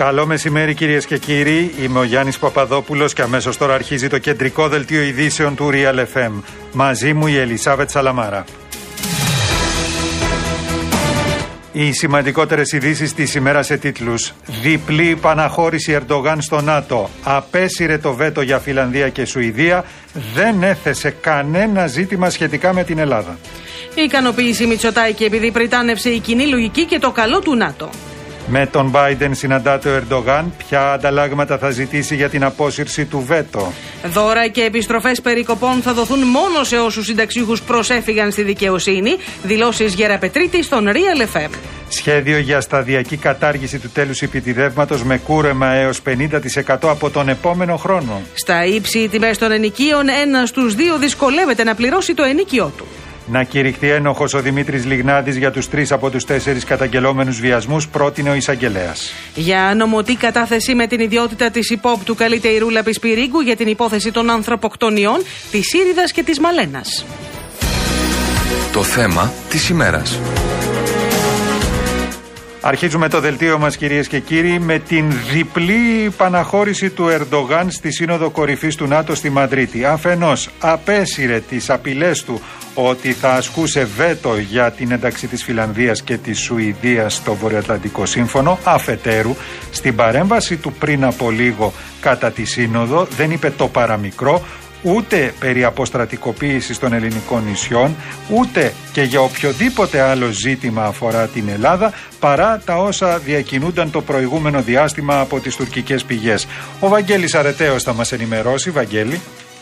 Καλό μεσημέρι κυρίες και κύριοι, είμαι ο Γιάννης Παπαδόπουλος και αμέσως τώρα αρχίζει το κεντρικό δελτίο ειδήσεων του Real FM. Μαζί μου η Ελισάβετ Σαλαμάρα. Οι σημαντικότερες ειδήσεις της ημέρας σε τίτλους: διπλή παναχώρηση Ερντογάν στο ΝΑΤΟ, απέσυρε το βέτο για Φιλανδία και Σουηδία, δεν έθεσε κανένα ζήτημα σχετικά με την Ελλάδα. Η ικανοποίηση Μητσοτάκη επειδή πριτάνευσε η κοινή λογική και το καλό του ΝΑΤΟ. Με τον Biden συναντάται ο Ερντογάν, ποια ανταλλάγματα θα ζητήσει για την απόσυρση του βέτο. Δώρα και επιστροφές περικοπών θα δοθούν μόνο σε όσους συνταξιούχους προσέφυγαν στη δικαιοσύνη. Δηλώσεις Γεραπετρίτη στον Real FM. Σχέδιο για σταδιακή κατάργηση του τέλους επιτιδεύματος με κούρεμα έως 50% από τον επόμενο χρόνο. Στα ύψη οι τιμές των ενοικίων, ένας στους δύο δυσκολεύεται να πληρώσει το ενοίκιό του. Να κηρυχθεί ένοχος ο Δημήτρης Λιγνάδης για τους 3 από τους 4 καταγγελόμενους βιασμούς, πρότεινε ο εισαγγελέας. Για νομοτή κατάθεση με την ιδιότητα της υπόπτου καλείται η Ρούλα Πισπυρίγκου για την υπόθεση των ανθρωποκτονιών της Ήριδας και της Μαλένας. Το θέμα της ημέρας. Αρχίζουμε το δελτίο μας κυρίες και κύριοι με την διπλή παναχώρηση του Ερντογάν στη Σύνοδο Κορυφής του ΝΑΤΟ στη Μαδρίτη. Αφενός απέσυρε τις απειλές του ότι θα ασκούσε βέτο για την ένταξη της Φιλανδίας και της Σουηδίας στο Βορειοατλαντικό Σύμφωνο. Αφετέρου, στην παρέμβαση του πριν από λίγο κατά τη Σύνοδο δεν είπε το παραμικρό ούτε περί αποστρατικοποίησης των ελληνικών νησιών, ούτε και για οποιοδήποτε άλλο ζήτημα αφορά την Ελλάδα, παρά τα όσα διακινούνταν το προηγούμενο διάστημα από τις τουρκικές πηγές. Ο Βαγγέλης Αρετέος θα μας ενημερώσει. Βαγγέλη.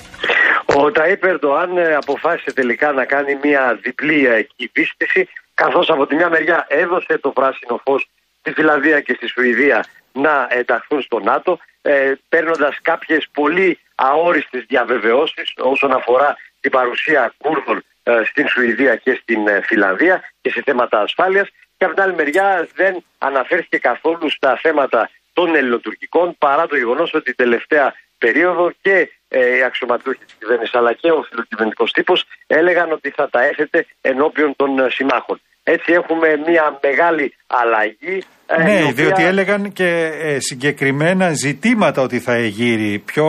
Ο Ταΐπ Ερντοάν αποφάσισε τελικά να κάνει μια διπλή κυβίστηση, καθώς από τη μια μεριά έδωσε το πράσινο φως στη Φιλανδία και στη Σουηδία να ενταχθούν στο ΝΑΤΟ, παίρνοντας κάποιες πολύ αόριστες διαβεβαιώσεις όσον αφορά την παρουσία Κούρδων στην Σουηδία και στην Φιλανδία και σε θέματα ασφάλειας, και από την άλλη μεριά δεν αναφέρθηκε καθόλου στα θέματα των ελληνοτουρκικών, παρά το γεγονός ότι την τελευταία περίοδο και οι αξιωματούχοι της κυβέρνησης αλλά και ο φιλοκυβερνητικός τύπος έλεγαν ότι θα τα έθετε ενώπιον των συμμάχων. Έτσι έχουμε μια μεγάλη αλλαγή. Ναι, διότι έλεγαν και συγκεκριμένα ζητήματα ότι θα εγείρει. Πιο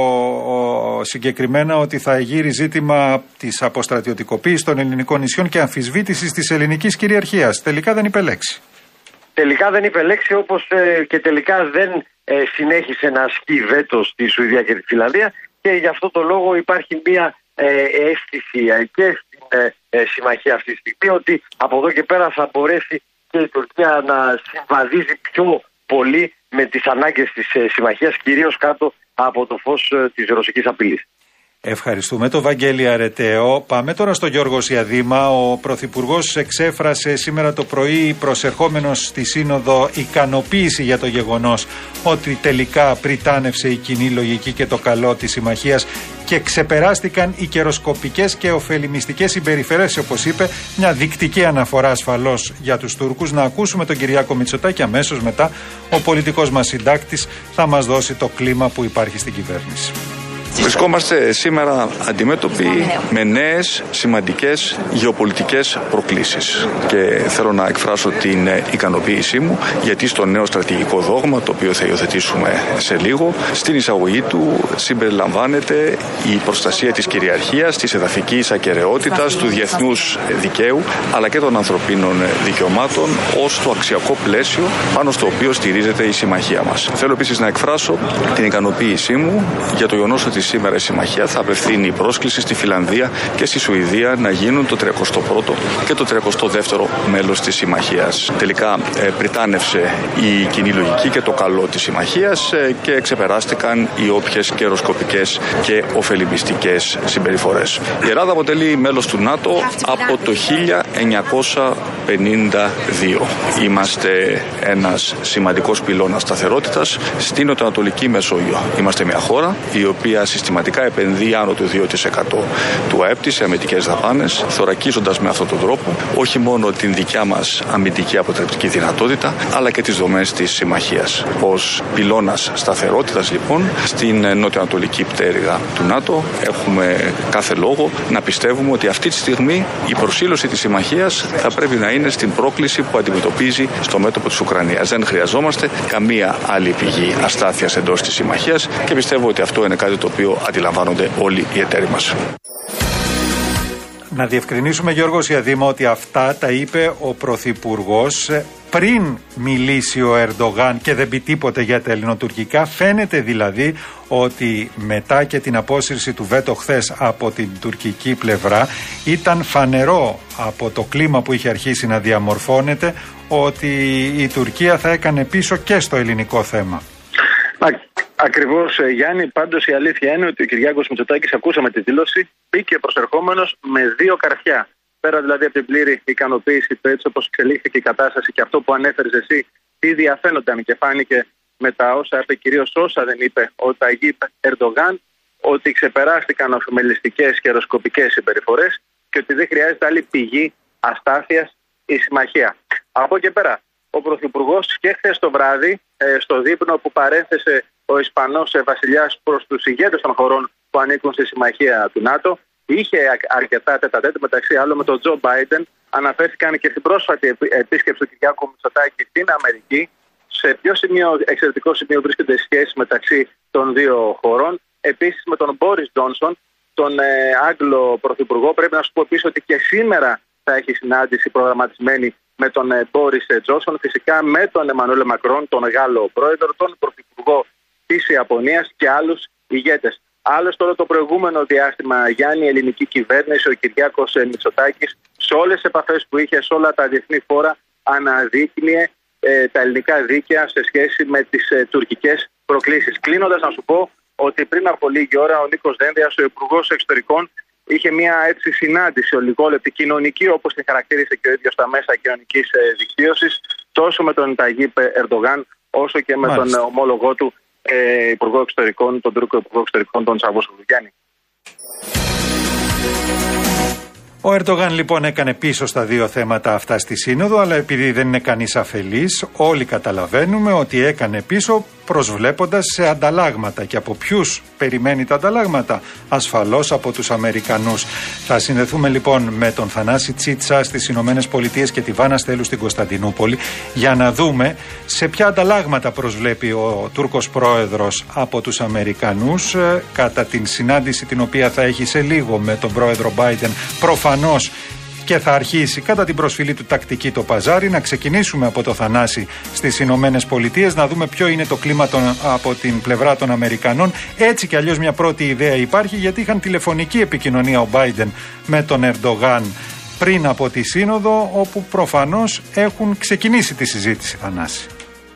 συγκεκριμένα ότι θα εγείρει ζήτημα της αποστρατιωτικοποίησης των ελληνικών νησιών και αμφισβήτησης της ελληνικής κυριαρχίας. Τελικά δεν είπε λέξη. Τελικά δεν είπε λέξη, όπως και τελικά δεν συνέχισε να ασκεί βέτο στη Σουηδία και τη Φιλανδία, και γι' αυτό το λόγο υπάρχει μια αίσθηση και στην συμμαχία αυτή τη στιγμή ότι από εδώ και πέρα θα μπορέσει και η Τουρκία να συμβαδίζει πιο πολύ με τις ανάγκες της συμμαχίας, κυρίως κάτω από το φως της ρωσικής απειλής. Ευχαριστούμε τον Βαγγέλη Αρετέο. Πάμε τώρα στο Γιώργο Σιαδήμα. Ο Πρωθυπουργός εξέφρασε σήμερα το πρωί, προσερχόμενος στη Σύνοδο, ικανοποίηση για το γεγονός ότι τελικά πριτάνευσε η κοινή λογική και το καλό της συμμαχίας και ξεπεράστηκαν οι καιροσκοπικές και ωφελημιστικές συμπεριφερές, όπως είπε, μια δεικτική αναφορά ασφαλώς για τους Τούρκους. Να ακούσουμε τον Κυριάκο Μητσοτάκη, αμέσως μετά ο πολιτικός μας συντάκτης θα μας δώσει το κλίμα που υπάρχει στην κυβέρνηση. Βρισκόμαστε σήμερα αντιμέτωποι με νέες σημαντικές γεωπολιτικές προκλήσεις και θέλω να εκφράσω την ικανοποίησή μου γιατί στο νέο στρατηγικό δόγμα, το οποίο θα υιοθετήσουμε σε λίγο, στην εισαγωγή του συμπεριλαμβάνεται η προστασία της κυριαρχίας, της εδαφικής ακεραιότητας, του διεθνούς δικαίου αλλά και των ανθρωπίνων δικαιωμάτων ως το αξιακό πλαίσιο πάνω στο οποίο στηρίζεται η συμμαχία μας. Θέλω επίσης να εκφράσω την ικανοποίησή μου για το γεγονός ότι σήμερα η συμμαχία θα απευθύνει πρόσκληση στη Φιλανδία και στη Σουηδία να γίνουν το 31ο και το 32ο μέλος της συμμαχίας. Τελικά πριτάνευσε η κοινή λογική και το καλό της συμμαχίας και ξεπεράστηκαν οι όποιες καιροσκοπικές και ωφελημιστικές συμπεριφορές. Η Ελλάδα αποτελεί μέλος του ΝΑΤΟ από το 1952. Είμαστε ένας σημαντικός πυλώνας σταθερότητας στην Νοτιοανατολική Μεσόγειο. Είμαστε μια χώρα η οποία συστηματικά επενδύει άνω του 2% του ΑΕΠ της σε αμυντικές δαπάνες, θωρακίζοντας με αυτόν τον τρόπο όχι μόνο την δικιά μας αμυντική αποτρεπτική δυνατότητα, αλλά και τις δομές της συμμαχίας. Ως πυλώνας σταθερότητας, λοιπόν, στην νοτιοανατολική πτέρυγα του ΝΑΤΟ έχουμε κάθε λόγο να πιστεύουμε ότι αυτή τη στιγμή η προσήλωση της συμμαχίας θα πρέπει να είναι στην πρόκληση που αντιμετωπίζει στο μέτωπο της Ουκρανίας. Δεν χρειαζόμαστε καμία άλλη πηγή αστάθειας εντός της συμμαχίας και πιστεύω ότι αυτό είναι κάτι το οποίο αντιλαμβάνονται όλοι οι εταίροι μας. Να διευκρινίσουμε, Γιώργο Σιαδήμα, ότι αυτά τα είπε ο Πρωθυπουργός πριν μιλήσει ο Ερντογάν και δεν πει τίποτε για τα ελληνοτουρκικά. Φαίνεται δηλαδή ότι μετά και την απόσυρση του βέτο χθες από την τουρκική πλευρά ήταν φανερό από το κλίμα που είχε αρχίσει να διαμορφώνεται ότι η Τουρκία θα έκανε πίσω και στο ελληνικό θέμα. Ακριβώς, Γιάννη. Πάντως η αλήθεια είναι ότι ο Κυριάκος Μητσοτάκης, ακούσαμε τη δήλωση, μπήκε προσερχόμενος με δύο καρφιά. Πέρα δηλαδή από την πλήρη ικανοποίηση του έτσι όπως εξελίχθηκε η κατάσταση και αυτό που ανέφερες εσύ, τι διαφαίνονταν και φάνηκε με τα όσα είπε, κυρίως όσα δεν είπε ο Ταγίπ Ερντογάν, ότι ξεπεράστηκαν οφημελιστικές και αεροσκοπικές συμπεριφορές και ότι δεν χρειάζεται άλλη πηγή αστάθειας η συμμαχία. Από εκεί πέρα, ο Πρωθυπουργός και χθες το βράδυ, στο δείπνο που παρέθεσε ο Ισπανός βασιλιάς προς τους ηγέτες των χωρών που ανήκουν στη συμμαχία του ΝΑΤΟ, είχε αρκετά τέτα-τέτ, μεταξύ άλλων με τον Τζο Μπάιντεν. Αναφέρθηκαν και στην πρόσφατη επίσκεψη του Κυριάκου Μητσοτάκη στην Αμερική. Σε ποιο εξαιρετικό σημείο βρίσκονται σχέσεις μεταξύ των δύο χωρών. Επίσης με τον Μπόρις Τζόνσον, τον Άγγλο Πρωθυπουργό. Πρέπει να σου πω επίσης ότι και σήμερα θα έχει συνάντηση προγραμματισμένη με τον Μπόρις Τζόνσον. Φυσικά με τον Εμμανουέλ Μακρόν, τον Γάλλο Πρόεδρο, τον Πρωθυπουργό της Ιαπωνίας και άλλους ηγέτες. Άλλωστε, όλο το προηγούμενο διάστημα, Γιάννη, η ελληνική κυβέρνηση, ο Κυριάκος Μητσοτάκης, σε όλες τις επαφές που είχε, σε όλα τα διεθνή φόρα, αναδείκνυε τα ελληνικά δίκαια σε σχέση με τις τουρκικές προκλήσεις. Κλείνοντας, να σου πω ότι πριν από λίγη ώρα ο Νίκος Δένδιας, ο Υπουργός Εξωτερικών, είχε μια έτσι συνάντηση ολιγόλεπτη κοινωνική, όπως την χαρακτήρισε και ο ίδιος στα μέσα κοινωνικής δικτύωσης, τόσο με τον Ταγίπ Ερντογάν, όσο και με τον ομόλογό του Υπουργό Εξωτερικών, τον Τούρκο Υπουργό Εξωτερικών, τον Τσαβούσογλου. Ο Ερντογάν λοιπόν έκανε πίσω στα δύο θέματα αυτά στη Σύνοδο, αλλά επειδή δεν είναι κανείς αφελής, όλοι καταλαβαίνουμε ότι έκανε πίσω προσβλέποντας σε ανταλλάγματα. Και από ποιους περιμένει τα ανταλλάγματα? Ασφαλώς από τους Αμερικανούς. Θα συνδεθούμε λοιπόν με τον Θανάση Τσίτσα στις Ηνωμένες Πολιτείες και τη Βάνα Στέλου στην Κωνσταντινούπολη για να δούμε σε ποια ανταλλάγματα προσβλέπει ο Τούρκος Πρόεδρος από τους Αμερικανούς κατά την συνάντηση την οποία θα έχει σε λίγο με τον Πρόεδρο Μπάιντεν. Προφανώς και θα αρχίσει κατά την προσφυλή του τακτική το παζάρι. Να ξεκινήσουμε από το Θανάση στις Ηνωμένες Πολιτείες, να δούμε ποιο είναι το κλίμα από την πλευρά των Αμερικανών. Έτσι κι αλλιώς μια πρώτη ιδέα υπάρχει, γιατί είχαν τηλεφωνική επικοινωνία ο Μπάιντεν με τον Ερντογάν πριν από τη Σύνοδο, όπου προφανώς έχουν ξεκινήσει τη συζήτηση. Θανάση.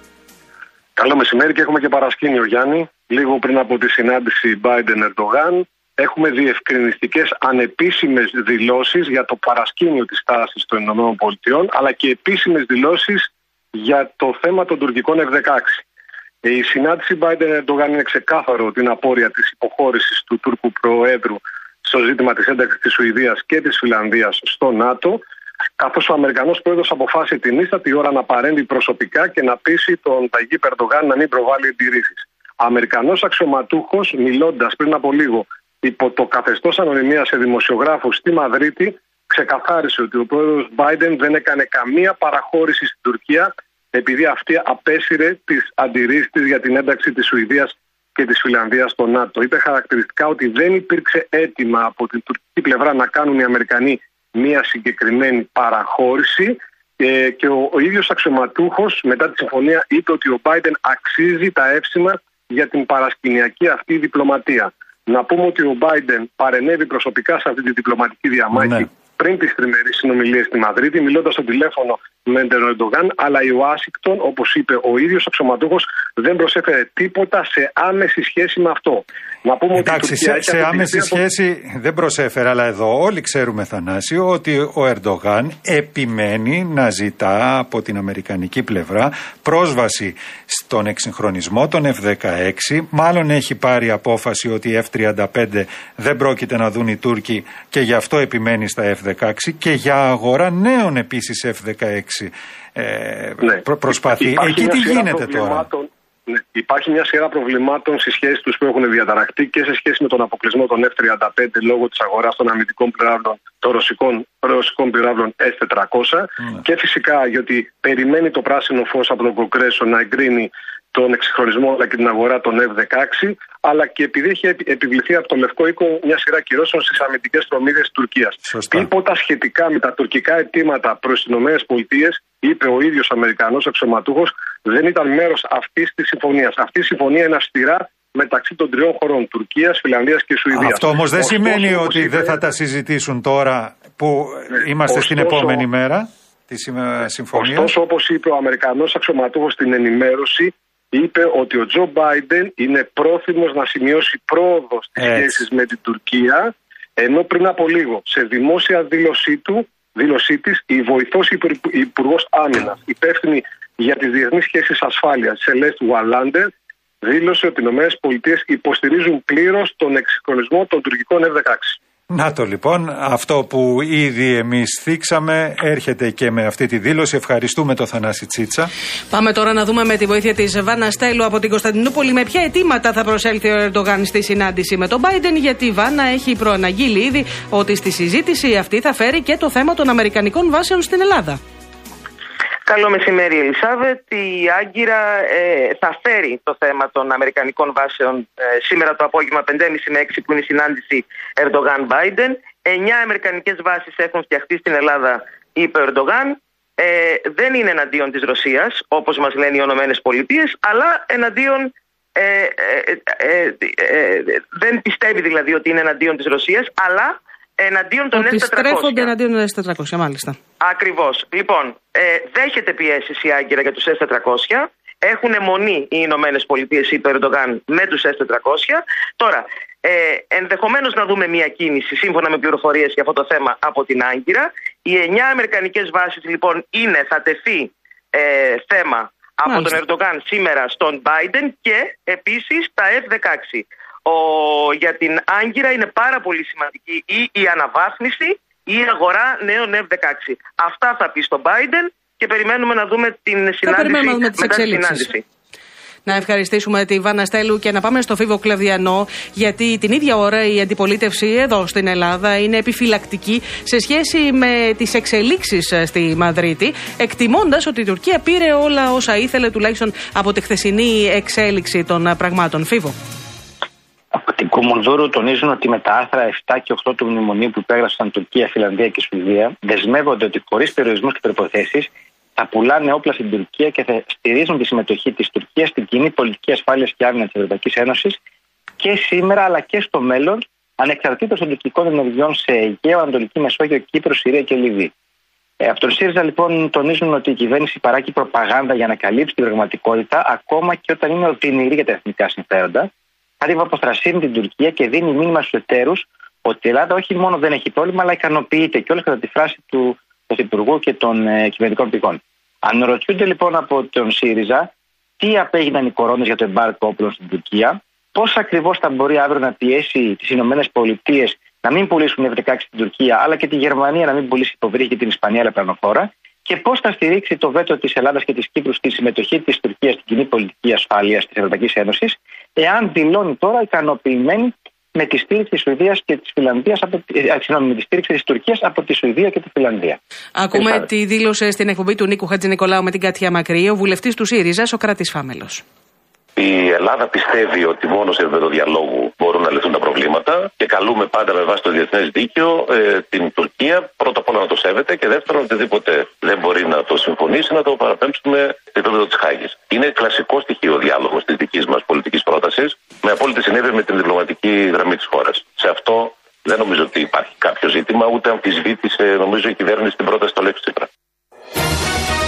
Καλό μεσημέρι και έχουμε και παρασκήνιο, Γιάννη. Λίγο πριν από τη συνάντηση Biden-Erdogan, έχουμε διευκρινιστικές ανεπίσημες δηλώσεις για το παρασκήνιο της τάσης των ΗΠΑ, αλλά και επίσημες δηλώσεις για το θέμα των τουρκικών F-16. Η συνάντηση Biden-Erdogan είναι ξεκάθαρο ότι είναι απόρρια της υποχώρησης του Τούρκου Προέδρου στο ζήτημα της ένταξης της Σουηδίας και της Φινλανδίας στο ΝΑΤΟ, καθώς ο Αμερικανός Πρόεδρος αποφάσισε την ίστατη ώρα να παρέμβει προσωπικά και να πείσει τον Ταγίπ Ερντογάν να μην προβάλλει εντηρήσεις. Αμερικανός αξιωματούχος, μιλώντας πριν από λίγο υπό το καθεστώς ανωνυμίας σε δημοσιογράφους στη Μαδρίτη, ξεκαθάρισε ότι ο πρόεδρος Biden δεν έκανε καμία παραχώρηση στην Τουρκία επειδή αυτή απέσυρε τις αντιρρήσεις της για την ένταξη της Σουηδίας και της Φινλανδίας στο ΝΑΤΟ. Είπε χαρακτηριστικά ότι δεν υπήρξε αίτημα από την τουρκική πλευρά να κάνουν οι Αμερικανοί μία συγκεκριμένη παραχώρηση και ο ίδιος αξιωματούχος μετά τη συμφωνία είπε ότι ο Biden αξίζει τα εύσημα για την παρασκηνιακή αυτή διπλωματία. Να πούμε ότι ο Biden παρενέβη προσωπικά σε αυτή τη διπλωματική διαμάχη πριν τις τριμερείς συνομιλίες στη Μαδρίτη, μιλώντας στο τηλέφωνο με τον Ερντογάν, αλλά η Ουάσιγκτον, όπως είπε ο ίδιος αξιωματούχος, δεν προσέφερε τίποτα σε άμεση σχέση με αυτό. Να πούμε εντάξει, ότι σε άμεση σχέση δεν προσέφερε, αλλά εδώ όλοι ξέρουμε, Θανάσιο, ότι ο Ερντογάν επιμένει να ζητά από την αμερικανική πλευρά πρόσβαση στον εξυγχρονισμό των F-16. Μάλλον έχει πάρει απόφαση ότι οι F-35 δεν πρόκειται να δουν οι Τούρκοι και γι' αυτό επιμένει στα F-16 και για αγορά νέων επίσης F-16 προσπαθεί. Εκεί τι γίνεται τώρα? Ναι. Υπάρχει μια σειρά προβλημάτων στις σχέσεις τους που έχουν διαταραχτεί και σε σχέση με τον αποκλεισμό των F-35 λόγω της αγοράς των αμυντικών πυράβλων, των ρωσικών πυράβλων S-400 και φυσικά γιατί περιμένει το πράσινο φως από τον Κογκρέσο να εγκρίνει τον εξυγχρονισμό αλλά και την αγορά των F-16, αλλά και επειδή έχει επιβληθεί από το Λευκό Οίκο μια σειρά κυρώσεων στις αμυντικές προμήθειες της Τουρκίας. Τίποτα σχετικά με τα τουρκικά αιτήματα προς τις ΗΠΑ, είπε ο ίδιος Αμερικανός αξιωματούχος, δεν ήταν μέρος αυτής της συμφωνίας. Αυτή η συμφωνία είναι αυστηρά μεταξύ των τριών χωρών, Τουρκίας, Φιλανδίας και Σουηδίας. Αυτό όμως δεν σημαίνει ότι δεν θα τα συζητήσουν τώρα που είμαστε στην επόμενη μέρα της συμφωνίας. Ωστόσο, όπως είπε ο Αμερικανός αξιωματούχος στην ενημέρωση, είπε ότι ο Τζο Μπάιντεν είναι πρόθυμος να σημειώσει πρόοδο στις σχέσεις με την Τουρκία, ενώ πριν από λίγο σε δημόσια δήλωσή της η βοηθός υπουργός άμυνας, υπεύθυνη για τις διεθνείς σχέσεις ασφάλειας, Σελέστ Ουαλάντερ, δήλωσε ότι οι ΗΠΑ υποστηρίζουν πλήρως τον εξυγχρονισμό των τουρκικών F-16. Να το λοιπόν, αυτό που ήδη εμείς θίξαμε έρχεται και με αυτή τη δήλωση. Ευχαριστούμε τον Θανάση Τσίτσα. Πάμε τώρα να δούμε με τη βοήθεια της Βάνα Στέλου από την Κωνσταντινούπολη με ποια αιτήματα θα προσέλθει ο Ερντογάν στη συνάντηση με τον Μπάιντεν, γιατί η Βάνα έχει προαναγγείλει ήδη ότι στη συζήτηση αυτή θα φέρει και το θέμα των αμερικανικών βάσεων στην Ελλάδα. Καλό μεσημέρι, Ελισάβετ. Η Άγκυρα θα φέρει το θέμα των αμερικανικών βάσεων σήμερα το απόγευμα 5.30 με 6 που είναι η συνάντηση Ερντογάν-Μπάιντεν. 9 αμερικανικές βάσεις έχουν φτιαχτεί στην Ελλάδα, είπε ο Ερντογάν. Δεν είναι εναντίον της Ρωσίας, όπως μας λένε οι ΗΠΑ, αλλά εναντίον. Δεν πιστεύει δηλαδή ότι είναι εναντίον της Ρωσίας, αλλά εναντίον των S-400. Ότι στρέφονται εναντίον των S-400, μάλιστα. Ακριβώς. Λοιπόν, δέχεται πιέσεις η Άγκυρα για τους S-400. Έχουν αιμονή οι Ηνωμένες Πολιτείες, είπε ο Ερντογάν, με τους S-400. Τώρα, ενδεχομένως να δούμε μια κίνηση, σύμφωνα με πληροφορίες για αυτό το θέμα, από την Άγκυρα. Οι 9 αμερικανικές βάσεις, λοιπόν, θα τεθεί θέμα από τον Ερντογάν σήμερα στον Μπάιντεν και επίσης τα F-16. Για την Άγκυρα είναι πάρα πολύ σημαντική η αναβάθμιση ή η αγορά νέων F-16. Αυτά θα πει στον Biden και περιμένουμε να δούμε την συνάντηση μετά τη συνάντηση. Να ευχαριστήσουμε τη Βάνα Στέλου και να πάμε στο Φίβο Κλεβδιανό, γιατί την ίδια ώρα η αντιπολίτευση εδώ στην Ελλάδα είναι επιφυλακτική σε σχέση με τις εξελίξεις στη Μαδρίτη, εκτιμώντας ότι η Τουρκία πήρε όλα όσα ήθελε, τουλάχιστον από τη χθεσινή εξέλιξη των πραγμάτων. Φίβο. Από την Κουμουνδούρου τονίζουν ότι με τα άρθρα 7 και 8 του μνημονίου που υπέγραψαν Τουρκία, Φιλανδία και Σουηδία, δεσμεύονται ότι χωρίς περιορισμούς και προϋποθέσεις θα πουλάνε όπλα στην Τουρκία και θα στηρίζουν τη συμμετοχή της Τουρκίας στην κοινή πολιτική ασφάλειας και άμυνας της Ευρωπαϊκής Ένωσης και σήμερα αλλά και στο μέλλον, ανεξαρτήτως των τουρκικών ενεργειών σε Αιγαίο, Ανατολική Μεσόγειο, Κύπρο, Συρία και Λιβύη. Από τον ΣΥΡΙΖΑ λοιπόν τονίζουν ότι η κυβέρνηση παράγει προπαγάνδα για να καλύψει την πραγματικότητα, ακόμα και όταν είναι οδυνηρή για τα εθνικά συμφέροντα. Δηλαδή, αποστρασύνει την Τουρκία και δίνει μήνυμα στους εταίρους ότι η Ελλάδα όχι μόνο δεν έχει πρόβλημα, αλλά ικανοποιείται, και όλες κατά τη φράση του Πρωθυπουργού και των κυβερνητικών πηγών. Αναρωτιούνται λοιπόν από τον ΣΥΡΙΖΑ τι απέγιναν οι κορώνες για το εμπάργκο όπλων στην Τουρκία, πώς ακριβώς θα μπορεί αύριο να πιέσει τις ΗΠΑ να μην πουλήσουν F-16 στην Τουρκία, αλλά και τη Γερμανία να μην πουλήσει υποβρύχη και την Ισπανία αεροπλανοφόρα, και πώς θα στηρίξει το βέτο της Ελλάδας και της Κύπρου στη συμμετοχή της Τουρκίας στην κοινή πολιτική ασφάλειας της Ευρωπαϊκής Ένωσης, εάν δηλώνει τώρα ικανοποιημένη με τη στήριξη της Σουηδίας και της Φιλανδίας, με τη στήριξη της Τουρκίας από τη Σουηδία και τη Φιλανδία. Ακούμε τη δήλωσε στην εκπομπή του Νίκου Χατζηνικολάου με την Κάτια Μακρύ, ο βουλευτής του ΣΥΡΙΖΑ, Σοκράτης Φάμελος. Η Ελλάδα πιστεύει ότι μόνο σε επίπεδο διαλόγου μπορούν να λυθούν τα προβλήματα και καλούμε πάντα με βάση το διεθνές δίκαιο την Τουρκία πρώτα απ' όλα να το σέβεται και δεύτερον οτιδήποτε δεν μπορεί να το συμφωνήσει να το παραπέμψουμε σε επίπεδο της Χάγης. Είναι κλασικό στοιχείο ο διάλογος της δικής μας πολιτικής πρότασης με απόλυτη συνέπεια με την διπλωματική γραμμή της χώρας. Σε αυτό δεν νομίζω ότι υπάρχει κάποιο ζήτημα, ούτε αμφισβήτησε νομίζω η κυβέρνηση την πρόταση του Αλέξη Τσίπρα.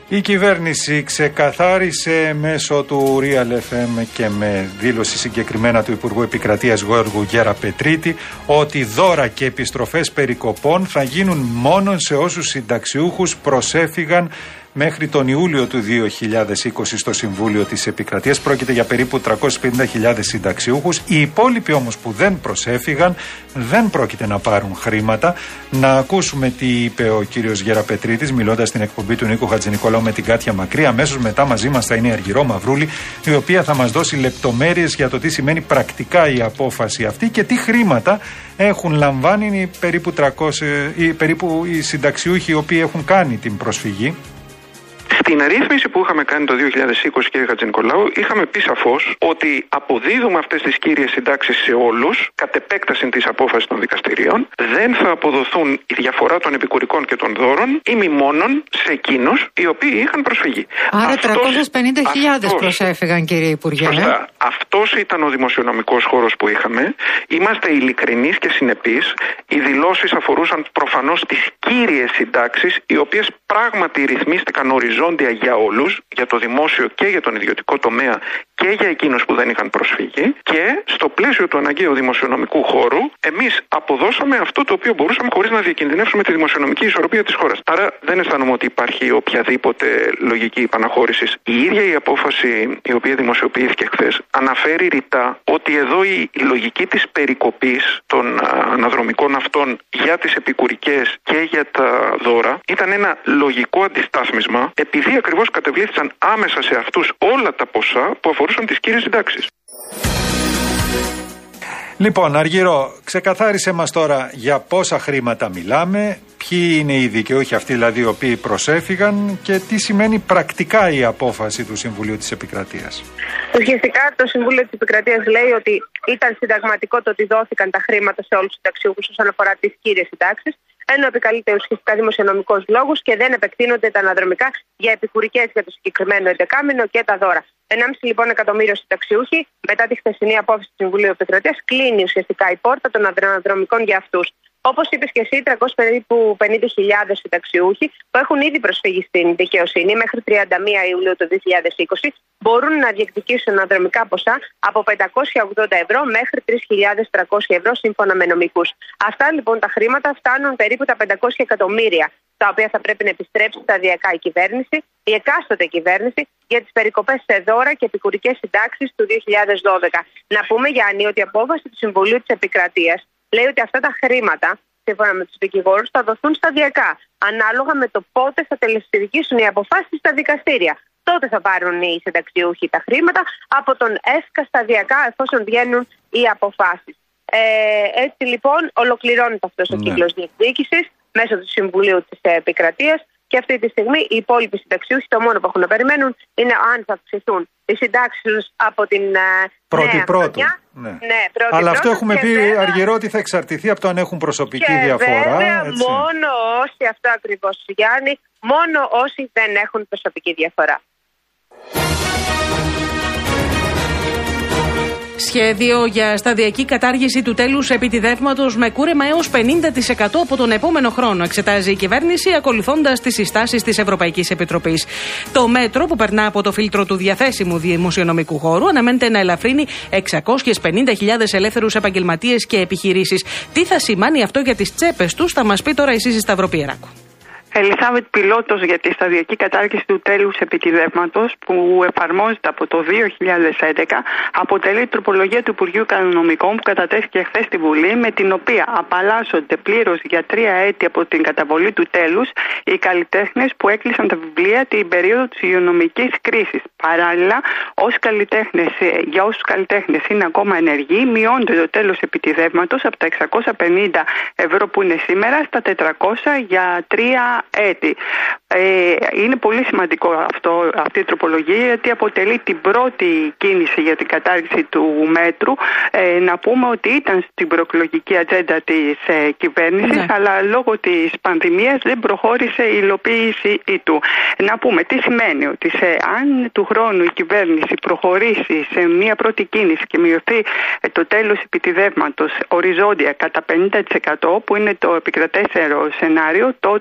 Η κυβέρνηση ξεκαθάρισε μέσω του Real FM και με δήλωση συγκεκριμένα του Υπουργού Επικρατείας Γιώργου Γεραπετρίτη ότι δώρα και επιστροφές περικοπών θα γίνουν μόνο σε όσους συνταξιούχους προσέφυγαν μέχρι τον Ιούλιο του 2020 στο Συμβούλιο της Επικρατείας. Πρόκειται για περίπου 350.000 συνταξιούχους. Οι υπόλοιποι όμως που δεν προσέφυγαν δεν πρόκειται να πάρουν χρήματα. Να ακούσουμε τι είπε ο κύριος Γεραπετρίτης μιλώντας στην εκπομπή του Νίκου Χατζηνικολάου με την Κάτια Μακρύ. Αμέσως μετά μαζί μας θα είναι η Αργυρό Μαυρούλη, η οποία θα μας δώσει λεπτομέρειες για το τι σημαίνει πρακτικά η απόφαση αυτή και τι χρήματα έχουν λαμβάνει περίπου οι συνταξιούχοι οι οποίοι έχουν κάνει την προσφυγή. Στην αρρύθμιση που είχαμε κάνει το 2020, κύριε Χατζηνικολάου, είχαμε πει σαφώς ότι αποδίδουμε αυτές τις κύριες συντάξεις σε όλους, κατ' επέκταση της απόφασης των δικαστηρίων. Δεν θα αποδοθούν η διαφορά των επικουρικών και των δώρων ή μημώνων σε εκείνους οι οποίοι είχαν προσφυγεί. Άρα 350.000 προσέφυγαν, κύριε Υπουργέ. Σωστά. Αυτός ήταν ο δημοσιονομικός χώρος που είχαμε. Είμαστε ειλικρινείς και συνεπείς. Οι δηλώσεις αφορούσαν προφανώς τις κύριες συντάξεις, οι οποίες πράγματι ρυθμίστηκαν οριζόντια για όλους, για το δημόσιο και για τον ιδιωτικό τομέα και για εκείνους που δεν είχαν προσφύγει, και στο πλαίσιο του αναγκαίου δημοσιονομικού χώρου εμείς αποδώσαμε αυτό το οποίο μπορούσαμε χωρίς να διακινδυνεύσουμε τη δημοσιονομική ισορροπία της χώρας. Άρα δεν αισθάνομαι ότι υπάρχει οποιαδήποτε λογική επαναχώρησης. Η ίδια η απόφαση η οποία δημοσιοποιήθηκε χθες αναφέρει ρητά ότι εδώ η λογική της περικοπής των αναδρομικών αυτών για τις επικουρικές και για τα δώρα ήταν ένα λογικό αντιστάθμισμα, επειδή ακριβώς κατεβλήθησαν άμεσα σε αυτούς όλα τα ποσά που αφορούσαν τις κύριες συντάξεις. Λοιπόν, Αργυρό, ξεκαθάρισε μας τώρα για πόσα χρήματα μιλάμε, ποιοι είναι οι δικαιούχοι αυτοί δηλαδή οι οποίοι προσέφυγαν και τι σημαίνει πρακτικά η απόφαση του Συμβουλίου της Επικρατείας. Ουσιαστικά το Συμβούλιο της Επικρατείας λέει ότι ήταν συνταγματικό το ότι δόθηκαν τα χρήματα σε όλους τους συνταξιούχους όσον αφορά τις κύριες συντάξεις, ενώ επικαλείται ουσιαστικά δημοσιονομικούς λόγους και δεν επεκτείνονται τα αναδρομικά για επικουρικές για το συγκεκριμένο εντεκάμηνο και τα δώρα. 1,5 λοιπόν εκατομμύριο συνταξιούχοι, μετά τη χθεσινή απόφαση του Συμβουλίου Επικρατείας, κλείνει ουσιαστικά η πόρτα των αναδρομικών για αυτούς. Όπως είπες και εσύ, 350.000 συνταξιούχοι που έχουν ήδη προσφύγει στην δικαιοσύνη μέχρι 31 Ιουλίου του 2020 μπορούν να διεκδικήσουν αναδρομικά ποσά από 580 ευρώ μέχρι 3.300 ευρώ σύμφωνα με νομικούς. Αυτά λοιπόν τα χρήματα φτάνουν περίπου τα 500 εκατομμύρια, τα οποία θα πρέπει να επιστρέψει σταδιακά η κυβέρνηση, η εκάστοτε κυβέρνηση, για τις περικοπές σε δώρα και επικουρικές συντάξεις του 2012. Να πούμε, Γιάννη, ότι η απόφαση του Συμβουλίου της Επικρατείας λέει ότι αυτά τα χρήματα, σύμφωνα με τους δικηγόρους, θα δοθούν σταδιακά, ανάλογα με το πότε θα τελεσιδικήσουν οι αποφάσεις στα δικαστήρια. Τότε θα πάρουν οι συνταξιούχοι τα χρήματα, από τον ΕΦΚΑ σταδιακά, εφόσον βγαίνουν οι αποφάσεις. Έτσι λοιπόν ολοκληρώνεται αυτός ο κύκλος διεκδίκησης μέσω του Συμβουλίου της Επικρατείας. Και αυτή τη στιγμή οι υπόλοιποι συνταξιούχοι το μόνο που έχουν να περιμένουν είναι αν θα αυξηθούν οι συντάξεις τους από την πρώτη χρονιά. Ναι. Αλλά αυτό έχουμε πει, βέβαια, Αργυρό, ότι θα εξαρτηθεί από το αν έχουν προσωπική διαφορά. Βέβαια, μόνο όσοι, αυτό ακριβώς, Γιάννη, μόνο όσοι δεν έχουν προσωπική διαφορά. Σχέδιο για σταδιακή κατάργηση του τέλους επιτιδεύματος με κούρεμα έως 50% από τον επόμενο χρόνο, εξετάζει η κυβέρνηση ακολουθώντας τις συστάσεις της Ευρωπαϊκής Επιτροπής. Το μέτρο, που περνά από το φίλτρο του διαθέσιμου δημοσιονομικού χώρου, αναμένεται να ελαφρύνει 650.000 ελεύθερους επαγγελματίες και επιχειρήσεις. Τι θα σημάνει αυτό για τις τσέπες τους, θα μας πει τώρα η Σύζη Σταυροπιεράκου. Ελισάβετ, πιλότος για τη σταδιακή κατάργηση του τέλους επιτιδεύματος που εφαρμόζεται από το 2011, αποτελεί τροπολογία του Υπουργείου Οικονομικών που κατατέθηκε χθες στη Βουλή, με την οποία απαλλάσσονται πλήρως για 3 έτη από την καταβολή του τέλους οι καλλιτέχνες που έκλεισαν τα βιβλία την περίοδο της υγειονομικής κρίσης. Παράλληλα, για όσους καλλιτέχνες είναι ακόμα ενεργοί, μειώνεται το τέλος επιτιδεύματος από τα 650 ευρώ που είναι σήμερα στα 400 για 3 έτη. Είναι πολύ σημαντικό αυτή η τροπολογία, γιατί αποτελεί την πρώτη κίνηση για την κατάργηση του μέτρου. Να πούμε ότι ήταν στην προεκλογική ατζέντα της κυβέρνησης, αλλά λόγω της πανδημίας δεν προχώρησε η υλοποίηση του. Να πούμε τι σημαίνει, ότι αν του χρόνου η κυβέρνηση προχωρήσει σε μια πρώτη κίνηση και μειωθεί το τέλος επιτιδεύματος οριζόντια κατά 50%, που είναι το επικρατέστερο σενάριο, τότε το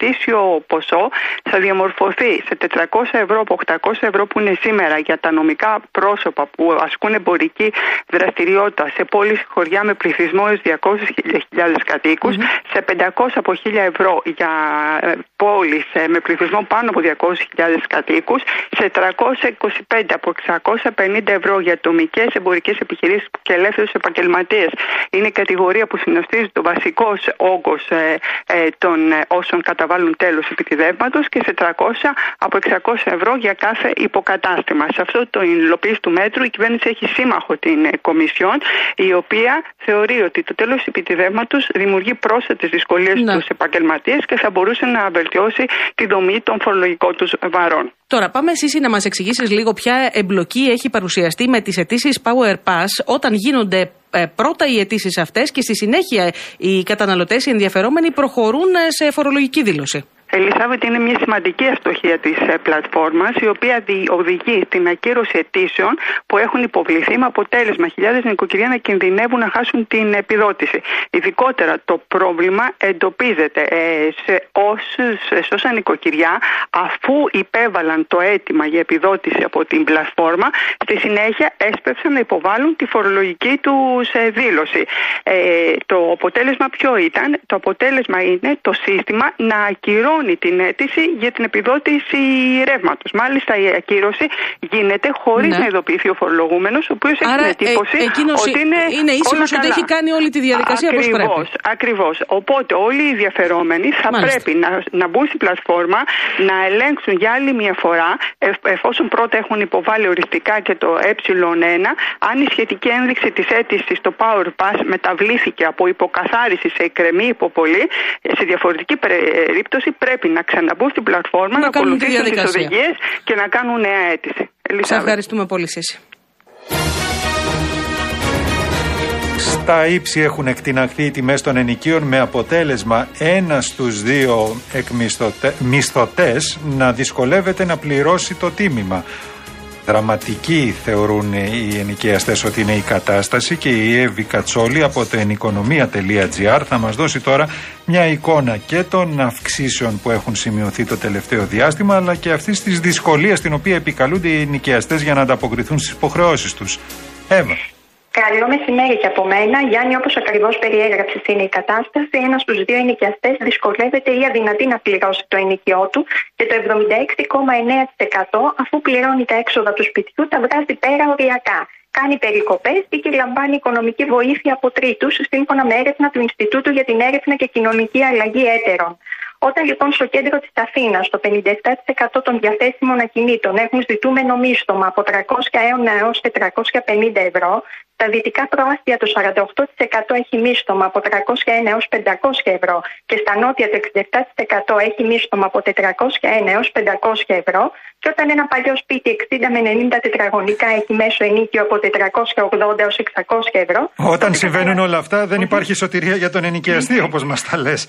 ετήσιο ποσό θα διαμορφωθεί σε 400 ευρώ από 800 ευρώ που είναι σήμερα για τα νομικά πρόσωπα που ασκούν εμπορική δραστηριότητα σε πόλεις και χωριά με πληθυσμό έως 200.000 κατοίκους, σε 500 από 1.000 ευρώ για πόλεις με πληθυσμό πάνω από 200.000 κατοίκους, σε 325 από 650 ευρώ για ατομικές εμπορικές επιχειρήσεις και ελεύθερους επαγγελματίες. Είναι η κατηγορία που συνοστίζει το βασικός όγκος των όσων καταβάλουν τέλος επιτιδεύματος, και σε 300 από 600 ευρώ για κάθε υποκατάστημα. Σε αυτό το υλοποίηση του μέτρου η κυβέρνηση έχει σύμμαχο την Κομισιόν, η οποία θεωρεί ότι το τέλος επιτιδεύματος δημιουργεί πρόσθετες δυσκολίες στους επαγγελματίες και θα μπορούσε να βελτιώσει τη δομή των φορολογικών τους βαρών. Τώρα πάμε εσύ να μας εξηγήσεις λίγο ποια εμπλοκή έχει παρουσιαστεί με τις αιτήσεις Power Pass όταν γίνονται πρώτα οι αιτήσεις αυτές και στη συνέχεια οι καταναλωτές, οι ενδιαφερόμενοι προχωρούν σε φορολογική δήλωση. Ελισάβετ, είναι μια σημαντική αστοχία της πλατφόρμας, η οποία οδηγεί στην ακύρωση αιτήσεων που έχουν υποβληθεί, με αποτέλεσμα χιλιάδες νοικοκυριά να κινδυνεύουν να χάσουν την επιδότηση. Ειδικότερα το πρόβλημα εντοπίζεται σε όσα νοικοκυριά, αφού υπέβαλαν το αίτημα για επιδότηση από την πλατφόρμα, στη συνέχεια έσπευσαν να υποβάλουν τη φορολογική τους δήλωση. Το αποτέλεσμα ποιο ήταν? Το αποτέλεσμα είναι το σύστημα να ακυρώνει την αίτηση για την επιδότηση ρεύματος. Μάλιστα η ακύρωση γίνεται χωρίς να ειδοποιηθεί ο φορολογούμενος, ο οποίος έχει την εντύπωση ότι είναι ίσως ότι έχει κάνει όλη τη διαδικασία όπως πρέπει. Ακριβώς. Οπότε όλοι οι ενδιαφερόμενοι θα πρέπει να μπουν στην πλατφόρμα, να ελέγξουν για άλλη μια φορά, εφόσον πρώτα έχουν υποβάλει οριστικά και το ε1, αν η σχετική ένδειξη της αίτησης στο Power Pass μεταβλήθηκε από υποκαθάριση σε εκκρεμή υποπολή. Σε διαφορετική περίπτωση πρέπει να ξαναμπούν στην πλατφόρμα, να ακολουθήσουν τις οδηγίες και να κάνουν νέα αίτηση. Σε ευχαριστούμε πολύ, Σύση. Στα ύψη έχουν εκτιναχθεί οι τιμές των ενοικίων, με αποτέλεσμα ένας στους δύο μισθωτές να δυσκολεύεται να πληρώσει το τίμημα. Δραματική θεωρούν οι ενοικιαστές ότι είναι η κατάσταση, και η Εύη Κατσόλη από το enikономia.gr θα μας δώσει τώρα μια εικόνα και των αυξήσεων που έχουν σημειωθεί το τελευταίο διάστημα, αλλά και αυτής της δυσκολίας την οποία επικαλούνται οι ενοικιαστές για να ανταποκριθούν στις υποχρεώσεις τους. Εύα. Καλό μεσημέρι και από μένα. Γιάννη, όπως ακριβώς περιέγραψες είναι η κατάσταση. Ένας στους δύο ενοικιαστές δυσκολεύεται ή αδυνατεί να πληρώσει το ενοικιό του, και το 76,9% αφού πληρώνει τα έξοδα του σπιτιού τα βγάζει πέρα οριακά. Κάνει περικοπές ή και λαμβάνει οικονομική βοήθεια από τρίτους, σύμφωνα με έρευνα του Ινστιτούτου για την Έρευνα και Κοινωνική Αλλαγή Έτερων. Όταν λοιπόν στο κέντρο της Αθήνας το 57% των διαθέσιμων ακινήτων έχουν ζητούμενο μίσθωμα από 300 έως 450 ευρώ, στα δυτικά προάστια το 48% έχει μίσθωμα από 301 έως 500 ευρώ και στα νότια το 67% έχει μίσθωμα από 401 έως 500 ευρώ, και όταν ένα παλιό σπίτι 60 με 90 τετραγωνικά έχει μέσο ενίκιο από 480 έως 600 ευρώ. Όταν συμβαίνουν όλα αυτά δεν υπάρχει σωτηρία για τον ενοικιαστή, όπως μας τα λες.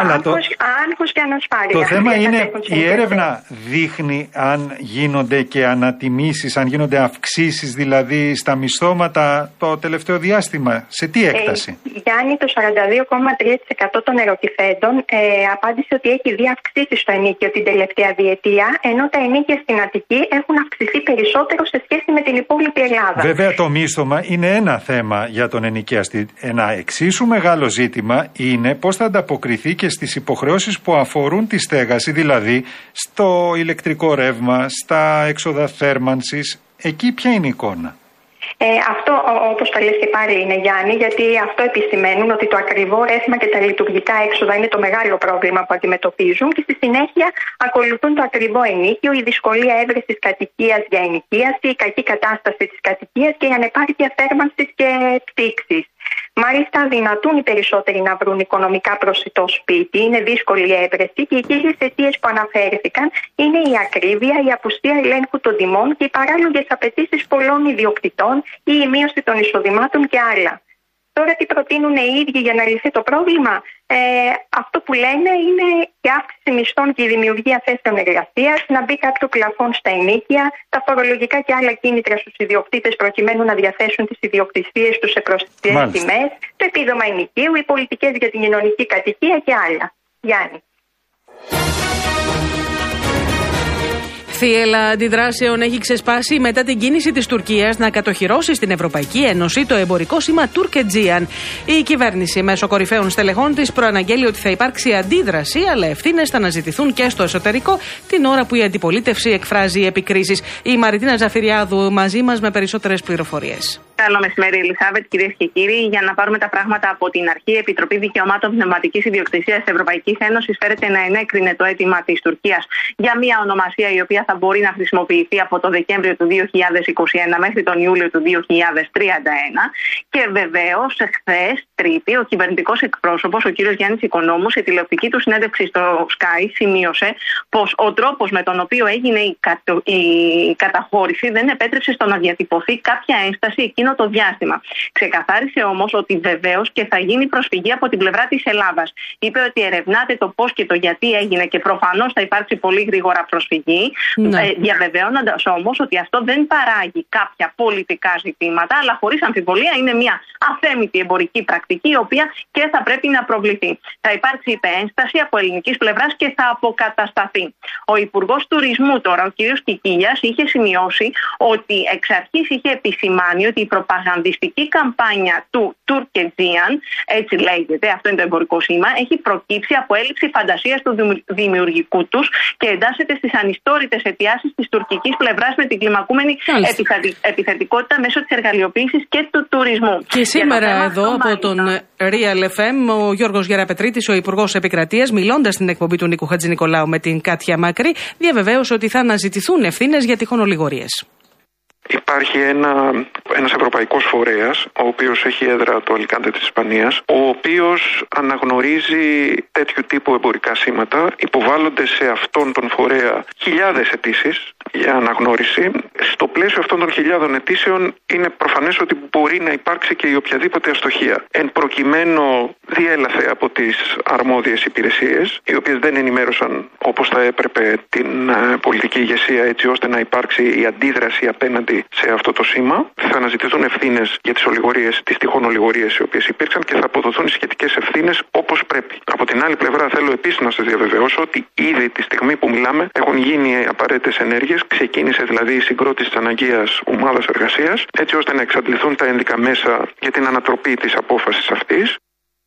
Άγχος και ανασφάλεια. Το θέμα είναι, η έρευνα δείχνει αν γίνονται και ανατιμήσεις, αν γίνονται αυξήσεις δηλαδή στα μισθώματα το τελευταίο διάστημα. Σε τι έκταση? Γιάννη, το 42,3% των ερωτηθέντων απάντησε ότι έχει δει αυξήσεις στο ενίκιο την τελευταία διετία, ενώ τα ενίκια στην Αττική έχουν αυξηθεί περισσότερο σε σχέση με την υπόλοιπη Ελλάδα. Βέβαια το μίσθωμα είναι ένα θέμα για τον ενοικιαστή. Ένα εξίσου μεγάλο ζήτημα είναι πώς θα ανταποκριθεί και στις υποχρεώσεις που αφορούν τη στέγαση, δηλαδή στο ηλεκτρικό ρεύμα, στα έξοδα θέρμανσης. Εκεί ποια είναι η εικόνα? Αυτό, όπως το λες και πάλι, είναι, Γιάννη, γιατί αυτό επισημαίνουν ότι το ακριβό ρεύμα και τα λειτουργικά έξοδα είναι το μεγάλο πρόβλημα που αντιμετωπίζουν, και στη συνέχεια ακολουθούν το ακριβό ενίκιο, η δυσκολία έβρεσης κατοικίας για ενοικίαση, η κακή κατάσταση της κατοικίας και η ανεπάρκεια θέρμανσης και πτύξης. Μάλιστα, αδυνατούν οι περισσότεροι να βρουν οικονομικά προσιτό σπίτι, είναι δύσκολη η έβρεση, και οι κύριες αιτίες που αναφέρθηκαν είναι η ακρίβεια, η απουσία ελέγχου των τιμών και οι παράλογες απαιτήσεις πολλών ιδιοκτητών ή η μείωση των εισοδημάτων και άλλα. Τώρα τι προτείνουν οι ίδιοι για να λυθεί το πρόβλημα? Αυτό που λένε είναι η αύξηση μισθών και η δημιουργία θέσεων εργασίας, να μπει κάποιο πλαφόν στα ενίκια, τα φορολογικά και άλλα κίνητρα στους ιδιοκτήτες προκειμένου να διαθέσουν τις ιδιοκτησίες τους σε προσιτές τιμές, το επίδομα ενοικίου, οι πολιτικές για την κοινωνική κατοικία και άλλα. Γιάννη. Θύελλα αντιδράσεων έχει ξεσπάσει μετά την κίνηση της Τουρκίας να κατοχυρώσει στην Ευρωπαϊκή Ένωση το εμπορικό σήμα Turk-Aegean. Η κυβέρνηση μέσω κορυφαίων στελεχών της προαναγγέλει ότι θα υπάρξει αντίδραση, αλλά ευθύνες θα αναζητηθούν και στο εσωτερικό την ώρα που η αντιπολίτευση εκφράζει επικρίσεις. Η Μαριτίνα Ζαφυριάδου μαζί μας με περισσότερες πληροφορίες. Καλό μεσημέρι, Ελισάβετ, κυρίες και κύριοι. Για να πάρουμε τα πράγματα από την αρχή, η Επιτροπή Δικαιωμάτων Πνευματικής Ιδιοκτησίας της Ευρωπαϊκής Ένωσης φέρεται να ενέκρινε το αίτημα της Τουρκίας για μια ονομασία η οποία θα μπορεί να χρησιμοποιηθεί από το Δεκέμβριο του 2021 μέχρι τον Ιούλιο του 2031. Και βεβαίως, χθες, Τρίτη, ο κυβερνητικός εκπρόσωπος, ο κύριος Γιάννης Οικονόμου, σε τηλεοπτική του συνέντευξη στο Sky, σημείωσε πως ο τρόπος με τον οποίο έγινε η καταχώρηση δεν επέτρεψε στο να διατυπωθεί κάποια ένσταση εκείνο το διάστημα. Ξεκαθάρισε όμως ότι βεβαίως και θα γίνει προσφυγή από την πλευρά της Ελλάδας. Είπε ότι ερευνάται το πώς και το γιατί έγινε και προφανώς θα υπάρξει πολύ γρήγορα προσφυγή. Διαβεβαίωνοντας όμως ότι αυτό δεν παράγει κάποια πολιτικά ζητήματα, αλλά χωρίς αμφιβολία είναι μια αθέμητη εμπορική πρακτική, η οποία και θα πρέπει να προβληθεί. Θα υπάρξει υπεένσταση από ελληνικής πλευράς και θα αποκατασταθεί. Ο Υπουργός Τουρισμού τώρα, ο κ. Κικίλιας, είχε σημειώσει ότι εξ αρχής είχε επισημάνει ότι η προπαγανδιστική καμπάνια του Turk-Aegean, έτσι λέγεται, αυτό είναι το εμπορικό σήμα, έχει προκύψει από έλλειψη φαντασίας του δημιουργικού τους και εντάσσεται στις ανιστόρητες αιτιάσεις της τουρκικής πλευράς με την κλιμακούμενη επιθετικότητα μέσω της εργαλειοποίησης και του τουρισμού. Και σήμερα εδώ από τον Real FM, ο Γιώργος Γεραπετρίτης, ο Υπουργός Επικρατείας, μιλώντας στην εκπομπή του Νίκου Χατζηνικολάου με την Κάτια Μάκρη, διαβεβαίωσε ότι θα αναζητηθούν ευθύνες για τυχόν ολιγορίες. Υπάρχει ένας ευρωπαϊκός φορέας, ο οποίος έχει έδρα το Αλικάντε της Ισπανίας, ο οποίος αναγνωρίζει τέτοιου τύπου εμπορικά σήματα. Υποβάλλονται σε αυτόν τον φορέα χιλιάδες αιτήσεις για αναγνώριση. Στο πλαίσιο αυτών των χιλιάδων αιτήσεων είναι προφανές ότι μπορεί να υπάρξει και η οποιαδήποτε αστοχία. Εν προκειμένου διέλαθε από τις αρμόδιες υπηρεσίες, οι οποίες δεν ενημέρωσαν όπως θα έπρεπε την πολιτική ηγεσία, έτσι ώστε να υπάρξει η αντίδραση απέναντι σε αυτό το σήμα. Θα αναζητηθούν ευθύνες για τις ολιγορίες, τις τυχόν ολιγορίες οι οποίες υπήρξαν και θα αποδοθούν οι σχετικές ευθύνες όπως πρέπει. Από την άλλη πλευρά, θέλω επίσης να σας διαβεβαιώσω ότι ήδη τη στιγμή που μιλάμε έχουν γίνει απαραίτητες ενέργειες. Ξεκίνησε δηλαδή η συγκρότηση της αναγκαίας ομάδας εργασίας, έτσι ώστε να εξαντληθούν τα ένδικα μέσα για την ανατροπή της απόφασης αυτής.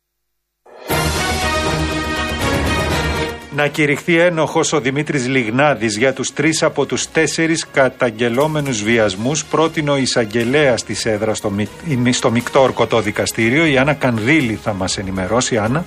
Να κηρυχθεί ένοχος ο Δημήτρης Λιγνάδης για τους 3 από τους 4 καταγγελόμενους βιασμούς, πρότεινε ο εισαγγελέας της έδρας στο Μεικτό Ορκωτό Δικαστήριο. Η Άννα Κανδύλη θα μας ενημερώσει. Άννα.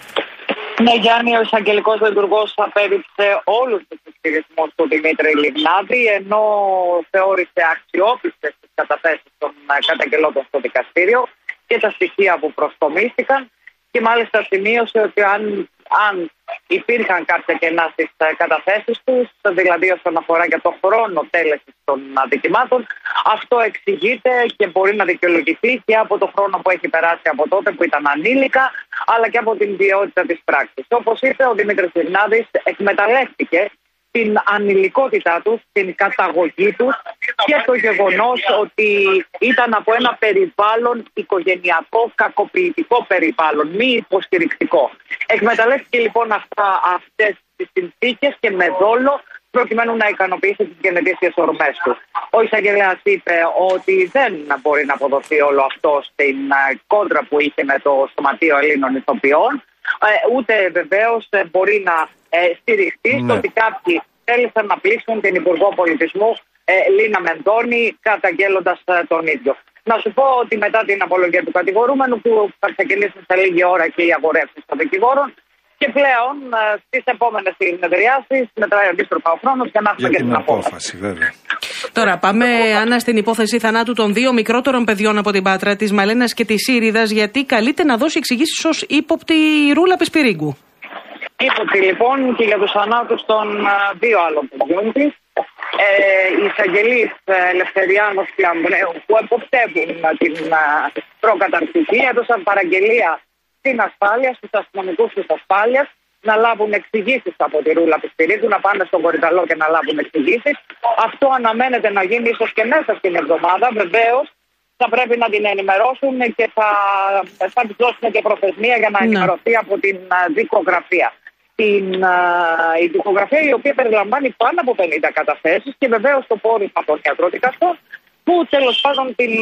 Ναι, Γιάννη, ο εισαγγελικός λειτουργός απέδειξε όλους τους ισχυρισμούς του Δημήτρη Λιγνάδη, ενώ θεώρησε αξιόπιστες τις καταθέσεις των καταγγελόντων στο δικαστήριο και τα στοιχεία που προσκομίστηκαν. Και μάλιστα σημείωσε ότι αν υπήρχαν κάποια κενά στις καταθέσεις τους, δηλαδή όσον αφορά και το χρόνο τέλεσης των αδικημάτων, αυτό εξηγείται και μπορεί να δικαιολογηθεί και από το χρόνο που έχει περάσει από τότε που ήταν ανήλικα, αλλά και από την ποιότητα της πράξης. Όπως είπε, ο Δημήτρης Λιγνάδης εκμεταλλεύτηκε την ανηλικότητά τους, την καταγωγή τους και το γεγονός ότι ήταν από ένα περιβάλλον οικογενειακό, κακοποιητικό περιβάλλον, μη υποστηρικτικό. Εκμεταλλεύτηκε λοιπόν αυτές τις συνθήκες και με δόλο προκειμένου να ικανοποιήσει τις γενετήσιες ορμές του. Ο εισαγγελέας είπε ότι δεν μπορεί να αποδοθεί όλο αυτό στην κόντρα που είχε με το Σωματείο Ελλήνων Ηθοποιών, ούτε βεβαίως μπορεί να στηριχτεί στο ότι κάποιοι θέλησαν να πλήξουν την Υπουργό Πολιτισμού Λίνα Μενδώνη, καταγγέλλοντας τον ίδιο. Να σου πω ότι μετά την απολογία του κατηγορούμενου, που θα ξεκινήσουν σε λίγη ώρα και οι αγορεύσεις των δικηγόρων, και πλέον στις επόμενες συνεδριάσεις μετράει αντίστροφα ο χρόνος για να έχουμε και την απόφαση. Βέβαια. Τώρα πάμε, Άννα, στην υπόθεση θανάτου των 2 μικρότερων παιδιών από την Πάτρα, της Μαλένας και της Ήριδας, γιατί καλείται να δώσει εξηγήσεις ως ύποπτη η Ρούλα Πεσπυρίγκου. Ύποπτη λοιπόν και για τους θανάτους των 2 άλλων παιδιών της. Οι εισαγγελείς Ελευθεριάνος και Ανδρέου, που εποπτεύουν την προκαταρκτική, έδωσαν παραγγελία στην ασφάλεια, στους αστυνομικούς της ασφάλειας, να λάβουν εξηγήσεις από τη Ρούλα Πεσπυρίγκου, να πάνε στον Κορυδαλό και να λάβουν εξηγήσεις. Αυτό αναμένεται να γίνει ίσως και μέσα στην εβδομάδα. Βεβαίως θα πρέπει να την ενημερώσουν και θα της δώσουν και προθεσμία για να ενημερωθεί από την δικογραφία. την ειδικογραφία η οποία περιλαμβάνει πάνω από 50 καταθέσεις και βεβαίως το πόρισμα των ιατροδικαστών που τέλος πάντων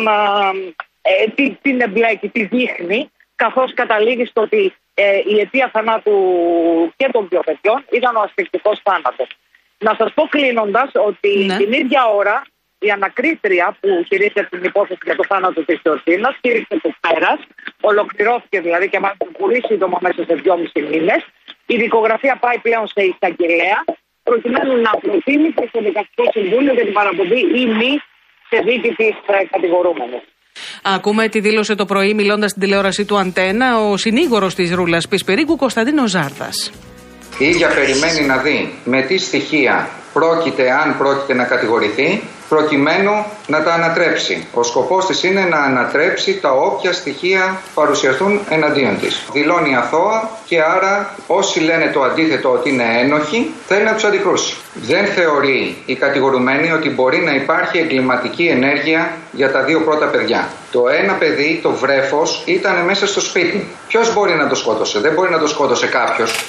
την εμπλέκει, τη δείχνει, καθώς καταλήγει στο ότι η αιτία θανάτου και των δύο παιδιών ήταν ο ασφυκτικός θάνατος. Να σας πω κλείνοντας ότι την ίδια ώρα η ανακρίτρια που χειρίζεται την υπόθεση για το θάνατο της Γιορτίνας χείρισε το πέρας, ολοκληρώθηκε δηλαδή και μάλιστα πολύ σύντομα μέσα σε 2,5 μήνες. Η δικογραφία πάει πλέον σε εισαγγελέα προκειμένου να προτείνει προς το Δικαστικό Συμβούλιο για την παραπομπή ή μη σε δίκη της κατηγορούμενης. Ακούμε τη δήλωσε το πρωί μιλώντας στην τηλεόραση του Αντένα ο συνήγορος της Ρούλας Πισπυρίκου, Κωνσταντίνος Ζάρδας. Η ίδια περιμένει να δει με τι στοιχεία αν πρόκειται να κατηγορηθεί, προκειμένου να τα ανατρέψει. Ο σκοπός της είναι να ανατρέψει τα όποια στοιχεία παρουσιαστούν εναντίον της. Δηλώνει αθώα και άρα όσοι λένε το αντίθετο ότι είναι ένοχοι, θέλει να τους αντικρούσει. Δεν θεωρεί η κατηγορουμένη ότι μπορεί να υπάρχει εγκληματική ενέργεια για τα δύο πρώτα παιδιά. Το ένα παιδί, το βρέφος, ήταν μέσα στο σπίτι. Ποιος μπορεί να το σκότωσε? Δεν μπορεί να το σκότωσε κάποιος.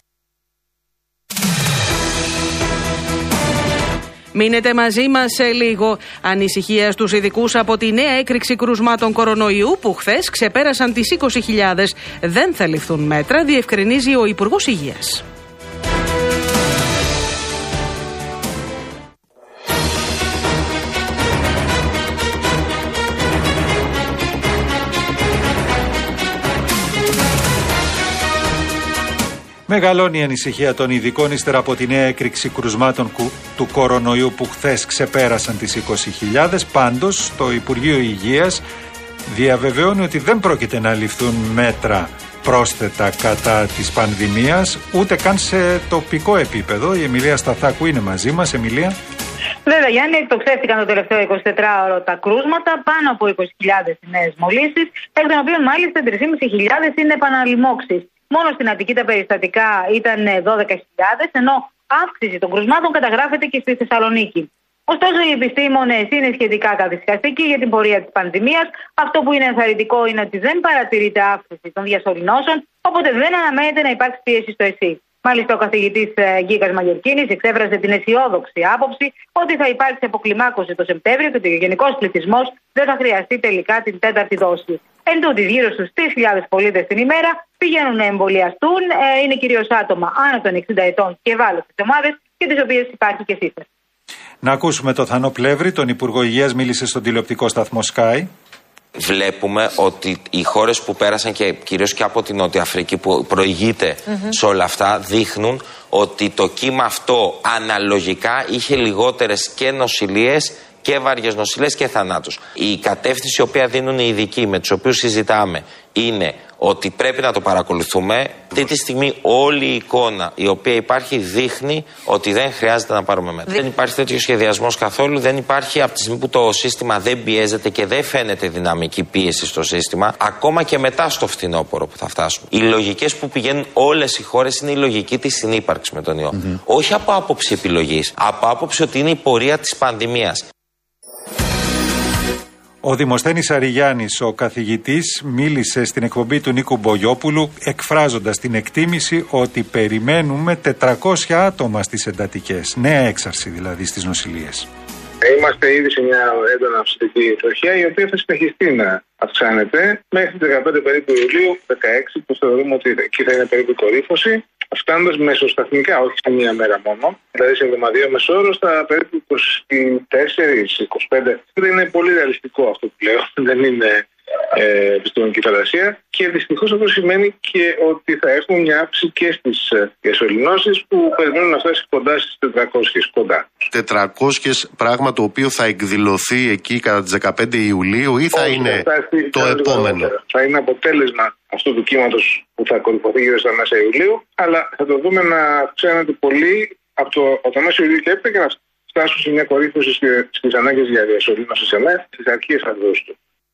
Μείνετε μαζί μας σε λίγο. Ανησυχία στους ειδικούς από τη νέα έκρηξη κρουσμάτων κορονοϊού που χθες ξεπέρασαν τις 20.000. Δεν θα ληφθούν μέτρα, διευκρινίζει ο Υπουργός Υγείας. Μεγαλώνει η ανησυχία των ειδικών ύστερα από τη νέα έκρηξη κρουσμάτων του κορονοϊού που χθες ξεπέρασαν τις 20.000. Πάντως, το Υπουργείο Υγείας διαβεβαιώνει ότι δεν πρόκειται να ληφθούν μέτρα πρόσθετα κατά της πανδημίας, ούτε καν σε τοπικό επίπεδο. Η Εμιλία Σταθάκου είναι μαζί μας. Εμιλία. Βέβαια, Γιάννη, εκτοξεύτηκαν το τελευταίο 24ωρο τα κρούσματα, πάνω από 20.000 νέες μολύσεις, εκ των οποίων μάλιστα 3.500 είναι επαναλημώξεις. Μόνο στην Αττική τα περιστατικά ήταν 12.000, ενώ αύξηση των κρουσμάτων καταγράφεται και στη Θεσσαλονίκη. Ωστόσο, οι επιστήμονες είναι σχετικά καθησυχαστικοί για την πορεία της πανδημίας. Αυτό που είναι ενθαρρυντικό είναι ότι δεν παρατηρείται αύξηση των διασωληνώσεων, οπότε δεν αναμένεται να υπάρξει πίεση στο ΕΣΥ. Μάλιστα, ο καθηγητής Γκίκας Μαγερκίνης εξέφρασε την αισιόδοξη άποψη ότι θα υπάρξει αποκλιμάκωση το Σεπτέμβριο και ότι ο γενικός πληθυσμός δεν θα χρειαστεί τελικά την τέταρτη δόση. Εν τούτης, γύρω στους 3.000 πολίτες την ημέρα πηγαίνουν να εμβολιαστούν. Είναι κυρίως άτομα άνω των 60 ετών και ευάλωτες ομάδες και τις οποίες υπάρχει και σύσταση. Να ακούσουμε το Θανό Πλεύρη, τον Υπουργό Υγείας, μίλησε στον τηλεοπτικό σταθμό Sky. Βλέπουμε ότι οι χώρες που πέρασαν και κυρίως και από την Νότια Αφρική που προηγείται σε όλα αυτά δείχνουν ότι το κύμα αυτό αναλογικά είχε λιγότερες και νοσηλίες και βαριές νοσηλίες και θανάτους. Η κατεύθυνση η οποία δίνουν οι ειδικοί με τους οποίους συζητάμε είναι ότι πρέπει να το παρακολουθούμε. Αυτή τη στιγμή όλη η εικόνα η οποία υπάρχει δείχνει ότι δεν χρειάζεται να πάρουμε μέτρα. Δεν υπάρχει τέτοιο σχεδιασμός καθόλου. Δεν υπάρχει από τη στιγμή που το σύστημα δεν πιέζεται και δεν φαίνεται δυναμική πίεση στο σύστημα, ακόμα και μετά στο φθινόπωρο που θα φτάσουμε. Οι λογικές που πηγαίνουν όλες οι χώρες είναι η λογική της συνύπαρξης με τον ιό. Όχι από άποψη επιλογής, από άποψη ότι είναι η πορεία της πανδημίας. Ο Δημοσθένης Αριγιάννης, ο καθηγητής, μίλησε στην εκπομπή του Νίκου Μπογιόπουλου εκφράζοντας την εκτίμηση ότι περιμένουμε 400 άτομα στις εντατικές. Νέα έξαρση δηλαδή στις νοσηλίες. Είμαστε ήδη σε μια έντονα ψυχική τροχιά η οποία θα συνεχιστεί να αυξάνεται μέχρι 15 περίπου Ιουλίου, 16 που θεωρούμε ότι εκεί θα είναι περίπου κορύφωση, φτάνοντας μεσοσταθμικά, όχι σε μία μέρα μόνο, δηλαδή σε εβδομαδιαίο μεσόωρο στα περίπου 24-25. Δεν είναι πολύ ρεαλιστικό αυτό που λέω, δεν είναι επιστημονική φαντασία και δυστυχώς αυτό σημαίνει και ότι θα έχουμε μια αύξηση και στις διασωληνώσεις που περιμένουν να φτάσει κοντά στις 400 κοντά. 400 πράγμα το οποίο θα εκδηλωθεί εκεί κατά τις 15 Ιουλίου ή θα είναι το επόμενο? Θα είναι αποτέλεσμα αυτού του κύματος που θα κορυφωθεί γύρω στα μέσα Ιουλίου, αλλά θα το δούμε να αυξάνεται πολύ από το μέσο Ιουλίου και έπειτα και να φτάσουν σε μια κορύφωση στις ανάγκες για διασωλήνωση σε ΜΕΘ στις αρχές Αυγούστου.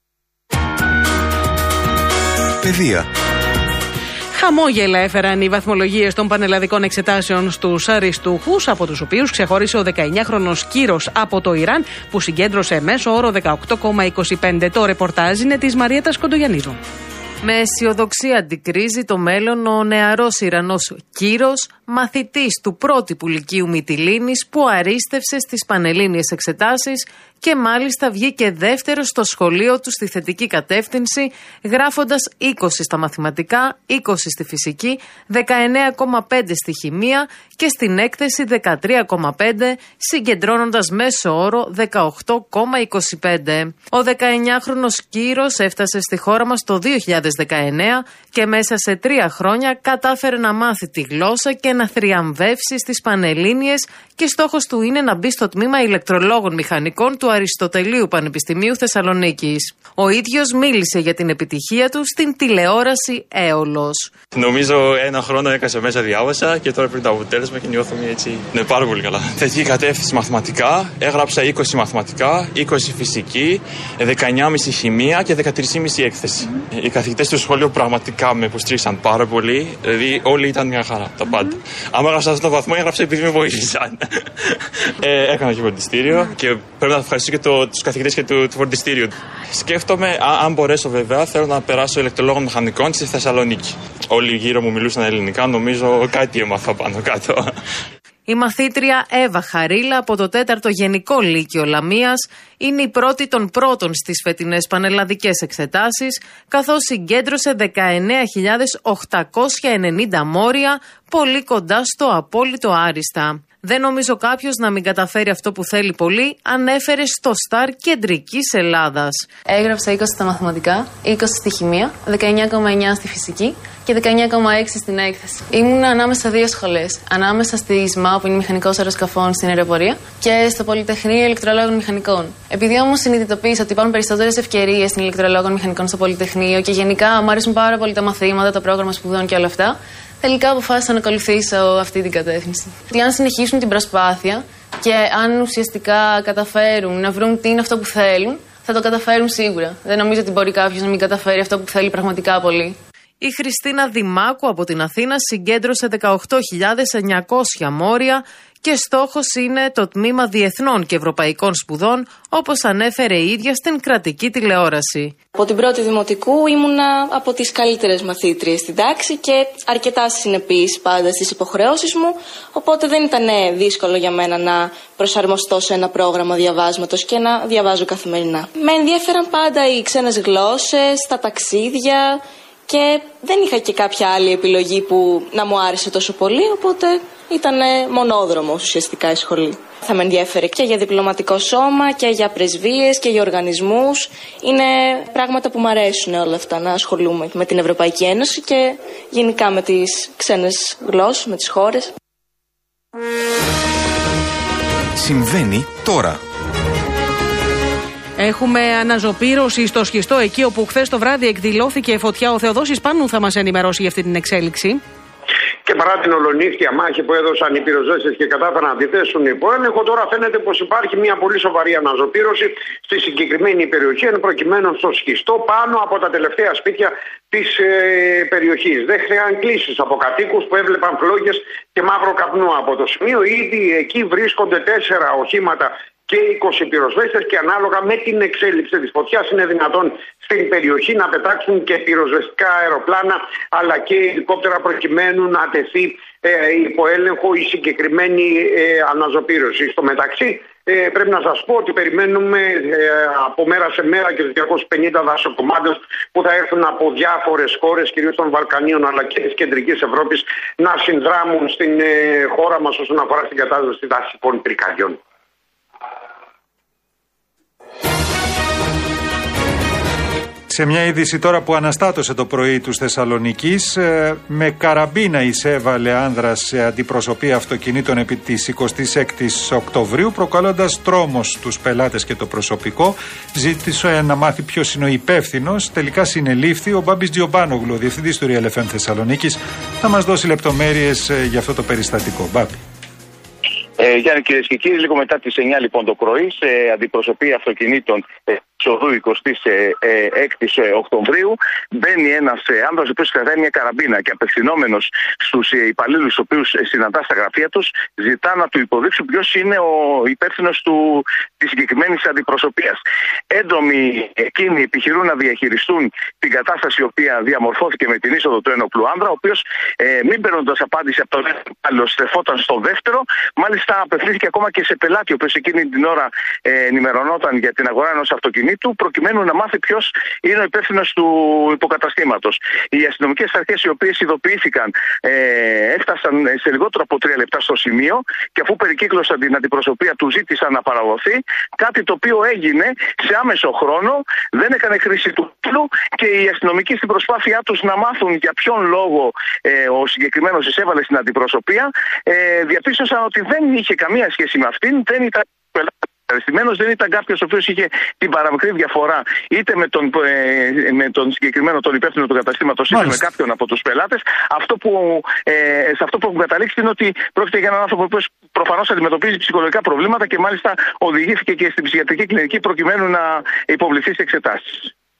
Παιδεία. Χαμόγελα έφεραν οι βαθμολογίες των πανελλαδικών εξετάσεων στους αριστούχους, από τους οποίους ξεχώρισε ο 19χρονος Κύρος από το Ιράν, που συγκέντρωσε μέσο όρο 18,25. Το ρεπορτάζ είναι της Μαριέτας Κοντογιαννίδου. Με αισιοδοξία αντικρίζει το μέλλον ο νεαρός Ιρανός Κύρος, μαθητής του πρότυπου λυκείου Μυτιλήνης που αρίστευσε στις πανελλήνιες εξετάσεις και μάλιστα βγήκε δεύτερος στο σχολείο του στη θετική κατεύθυνση, γράφοντας 20 στα μαθηματικά, 20 στη φυσική, 19,5 στη χημεία και στην έκθεση 13,5, συγκεντρώνοντας μέσο όρο 18,25. Ο 19χρονος Κύρος έφτασε στη χώρα μας το 2019 και μέσα σε 3 χρόνια κατάφερε να μάθει τη γλώσσα και να θριαμβεύσει στις πανελλήνιες και στόχος του είναι να μπει στο τμήμα ηλεκτρολόγων μηχανικών του Αριστοτελείου Πανεπιστημίου Θεσσαλονίκης. Ο ίδιος μίλησε για την επιτυχία του στην τηλεόραση Έολος. Νομίζω 1 χρόνο έκανα μέσα διάβασα και τώρα πριν το αποτέλεσμα και νιώθουμε έτσι. Ναι, πάρα πολύ καλά. Θετική κατεύθυνση μαθηματικά, έγραψα 20 μαθηματικά, 20 φυσική, 19,5 χημεία και 13,5 έκθεση. Οι καθηγητές του σχολείου πραγματικά με υποστήριξαν πάρα πολύ, δηλαδή όλοι ήταν μια χαρά, τα πάντα. Άμα έγραψα αυτόν τον βαθμό, έγραψα επειδή με βοήθησαν. Έκανα και φροντιστήριο και πρέπει να ευχαριστήσω και τους καθηγητές και του φροντιστήριου. Σκέφτομαι, αν μπορέσω βέβαια, θέλω να περάσω ηλεκτρολόγων μηχανικών στη Θεσσαλονίκη. Όλοι γύρω μου μιλούσαν ελληνικά, νομίζω κάτι έμαθα πάνω κάτω. Η μαθήτρια Εύα Χαρίλα από το 4ο Γενικό Λύκειο Λαμίας είναι η πρώτη των πρώτων στις φετινές πανελλαδικές εξετάσεις, καθώς συγκέντρωσε 19.890 μόρια, πολύ κοντά στο απόλυτο άριστα. Δεν νομίζω κάποιος να μην καταφέρει αυτό που θέλει πολύ, ανέφερε στο Σταρ Κεντρικής Ελλάδας. Έγραψα 20 στα μαθηματικά, 20 στη χημεία, 19,9 στη φυσική και 19,6 στην έκθεση. Ήμουν ανάμεσα σε 2 σχολές. Ανάμεσα στη ΣΜΑ, που είναι μηχανικός αεροσκαφών στην αεροπορία, και στο Πολυτεχνείο Ηλεκτρολόγων Μηχανικών. Επειδή όμως συνειδητοποίησα ότι υπάρχουν περισσότερες ευκαιρίες στην Ηλεκτρολόγων Μηχανικών στο Πολυτεχνείο και γενικά μου αρέσουν πάρα πολύ τα μαθήματα, το πρόγραμμα σπουδών και όλα αυτά, τελικά αποφάσισα να ακολουθήσω αυτή την κατεύθυνση. Ότι αν συνεχίσουν την προσπάθεια και αν ουσιαστικά καταφέρουν να βρουν τι είναι αυτό που θέλουν, θα το καταφέρουν σίγουρα. Δεν νομίζω ότι μπορεί κάποιος να μην καταφέρει αυτό που θέλει πραγματικά πολύ. Η Χριστίνα Δημάκου από την Αθήνα συγκέντρωσε 18.900 μόρια και στόχος είναι το τμήμα Διεθνών και Ευρωπαϊκών Σπουδών, όπως ανέφερε η ίδια στην κρατική τηλεόραση. Από την πρώτη δημοτικού ήμουνα από τις καλύτερες μαθήτριες στην τάξη και αρκετά συνεπής πάντα στις υποχρεώσεις μου, οπότε δεν ήταν δύσκολο για μένα να προσαρμοστώ σε ένα πρόγραμμα διαβάσματος και να διαβάζω καθημερινά. Με ενδιαφέραν πάντα οι ξένες γλώσσες, τα ταξίδια και δεν είχα και κάποια άλλη επιλογή που να μου άρεσε τόσο πολύ, οπότε ήταν μονόδρομος ουσιαστικά η σχολή. Θα με ενδιαφέρε και για διπλωματικό σώμα και για πρεσβείες και για οργανισμούς. Είναι πράγματα που μου αρέσουν όλα αυτά, να ασχολούμαι με την Ευρωπαϊκή Ένωση και γενικά με τις ξένες γλώσσες, με τις χώρες. Συμβαίνει τώρα. Έχουμε αναζωπήρωση στο Σχιστό, εκεί όπου χθες το βράδυ εκδηλώθηκε φωτιά. Ο Θεοδόσης Πάνου θα μας ενημερώσει για αυτή την εξέλιξη. Και παρά την ολονύχτια μάχη που έδωσαν οι πυροσβέστες και κατάφεραν να αντιθέσουν υπό έλεγχο, τώρα φαίνεται πως υπάρχει μια πολύ σοβαρή αναζωπήρωση στη συγκεκριμένη περιοχή, εν προκειμένου στο Σχιστό, πάνω από τα τελευταία σπίτια της περιοχής. Δέχτηκαν κλήσεις από κατοίκους που έβλεπαν φλόγες και μαύρο καπνό από το σημείο. Ήδη εκεί βρίσκονται 4 οχήματα και 20 πυροσβέστες και ανάλογα με την εξέλιξη της φωτιάς είναι δυνατόν στην περιοχή να πετάξουν και πυροσβεστικά αεροπλάνα αλλά και ελικόπτερα προκειμένου να τεθεί υπό έλεγχο η συγκεκριμένη αναζωπήρωση. Στο μεταξύ πρέπει να σας πω ότι περιμένουμε από μέρα σε μέρα και τους 250 δασοκομάντες που θα έρθουν από διάφορες χώρες, κυρίως των Βαλκανίων αλλά και της Κεντρικής Ευρώπης, να συνδράμουν στην χώρα μας όσον αφορά στην κατάσταση δασικών πυρκαγιών. Σε μια είδηση τώρα που αναστάτωσε το πρωί τους Θεσσαλονικής, με καραμπίνα εισέβαλε άνδρας σε αντιπροσωπεία αυτοκινήτων επί της 26ης Οκτωβρίου, προκαλώντας τρόμο στους πελάτες και το προσωπικό. Ζήτησε να μάθει ποιος είναι ο υπεύθυνος. Τελικά συνελήφθη ο Μπάμπης Τζιομπάνογλου, διευθυντής του Real FM Θεσσαλονίκης, θα μας δώσει λεπτομέρειες για αυτό το περιστατικό. Μπάμπη. Γιάννη, κυρίες και κύριοι, λίγο μετά τις 9 λοιπόν το πρωί, σε αντιπροσωπεία αυτοκινήτων οδού 26 Οκτωβρίου μπαίνει ένας άνδρας ο οποίος κρατάει μια καραμπίνα και απευθυνόμενος στους υπαλλήλους τους οποίους συναντά στα γραφεία τους, ζητά να του υποδείξουν ποιος είναι ο υπεύθυνος της συγκεκριμένης αντιπροσωπείας. Έντομοι εκείνοι επιχειρούν να διαχειριστούν την κατάσταση η οποία διαμορφώθηκε με την είσοδο του ένοπλου άνδρα, ο οποίος μην παίρνοντας απάντηση από τον άλλο στρεφόταν στο δεύτερο, μάλιστα απευθύνθηκε ακόμα και σε πελάτη ο οποίος εκείνη την ώρα ενημερωνόταν για την αγορά ενός αυτοκινήτου, προκειμένου να μάθει ποιος είναι ο υπεύθυνος του υποκαταστήματος. Οι αστυνομικές αρχές οι οποίες ειδοποιήθηκαν έφτασαν σε λιγότερο από 3 λεπτά στο σημείο και αφού περικύκλωσαν την αντιπροσωπεία του ζήτησαν να παραδοθεί, κάτι το οποίο έγινε σε άμεσο χρόνο, δεν έκανε χρήση του όπλου και οι αστυνομικοί στην προσπάθειά τους να μάθουν για ποιον λόγο ο συγκεκριμένος εισέβαλε στην αντιπροσωπεία, διαπίστωσαν ότι δεν είχε καμία σχέση με αυτήν, δεν ήταν αριστημένος, δεν ήταν κάποιος ο οποίος είχε την παραμικρή διαφορά είτε με τον συγκεκριμένο τον υπεύθυνο του καταστήματος είτε με κάποιον από τους πελάτες. Σε αυτό που έχουν καταλήξει είναι ότι πρόκειται για έναν άνθρωπο που προφανώς αντιμετωπίζει ψυχολογικά προβλήματα και μάλιστα οδηγήθηκε και στην ψυχιατρική κλινική προκειμένου να υποβληθεί σε εξετάσεις.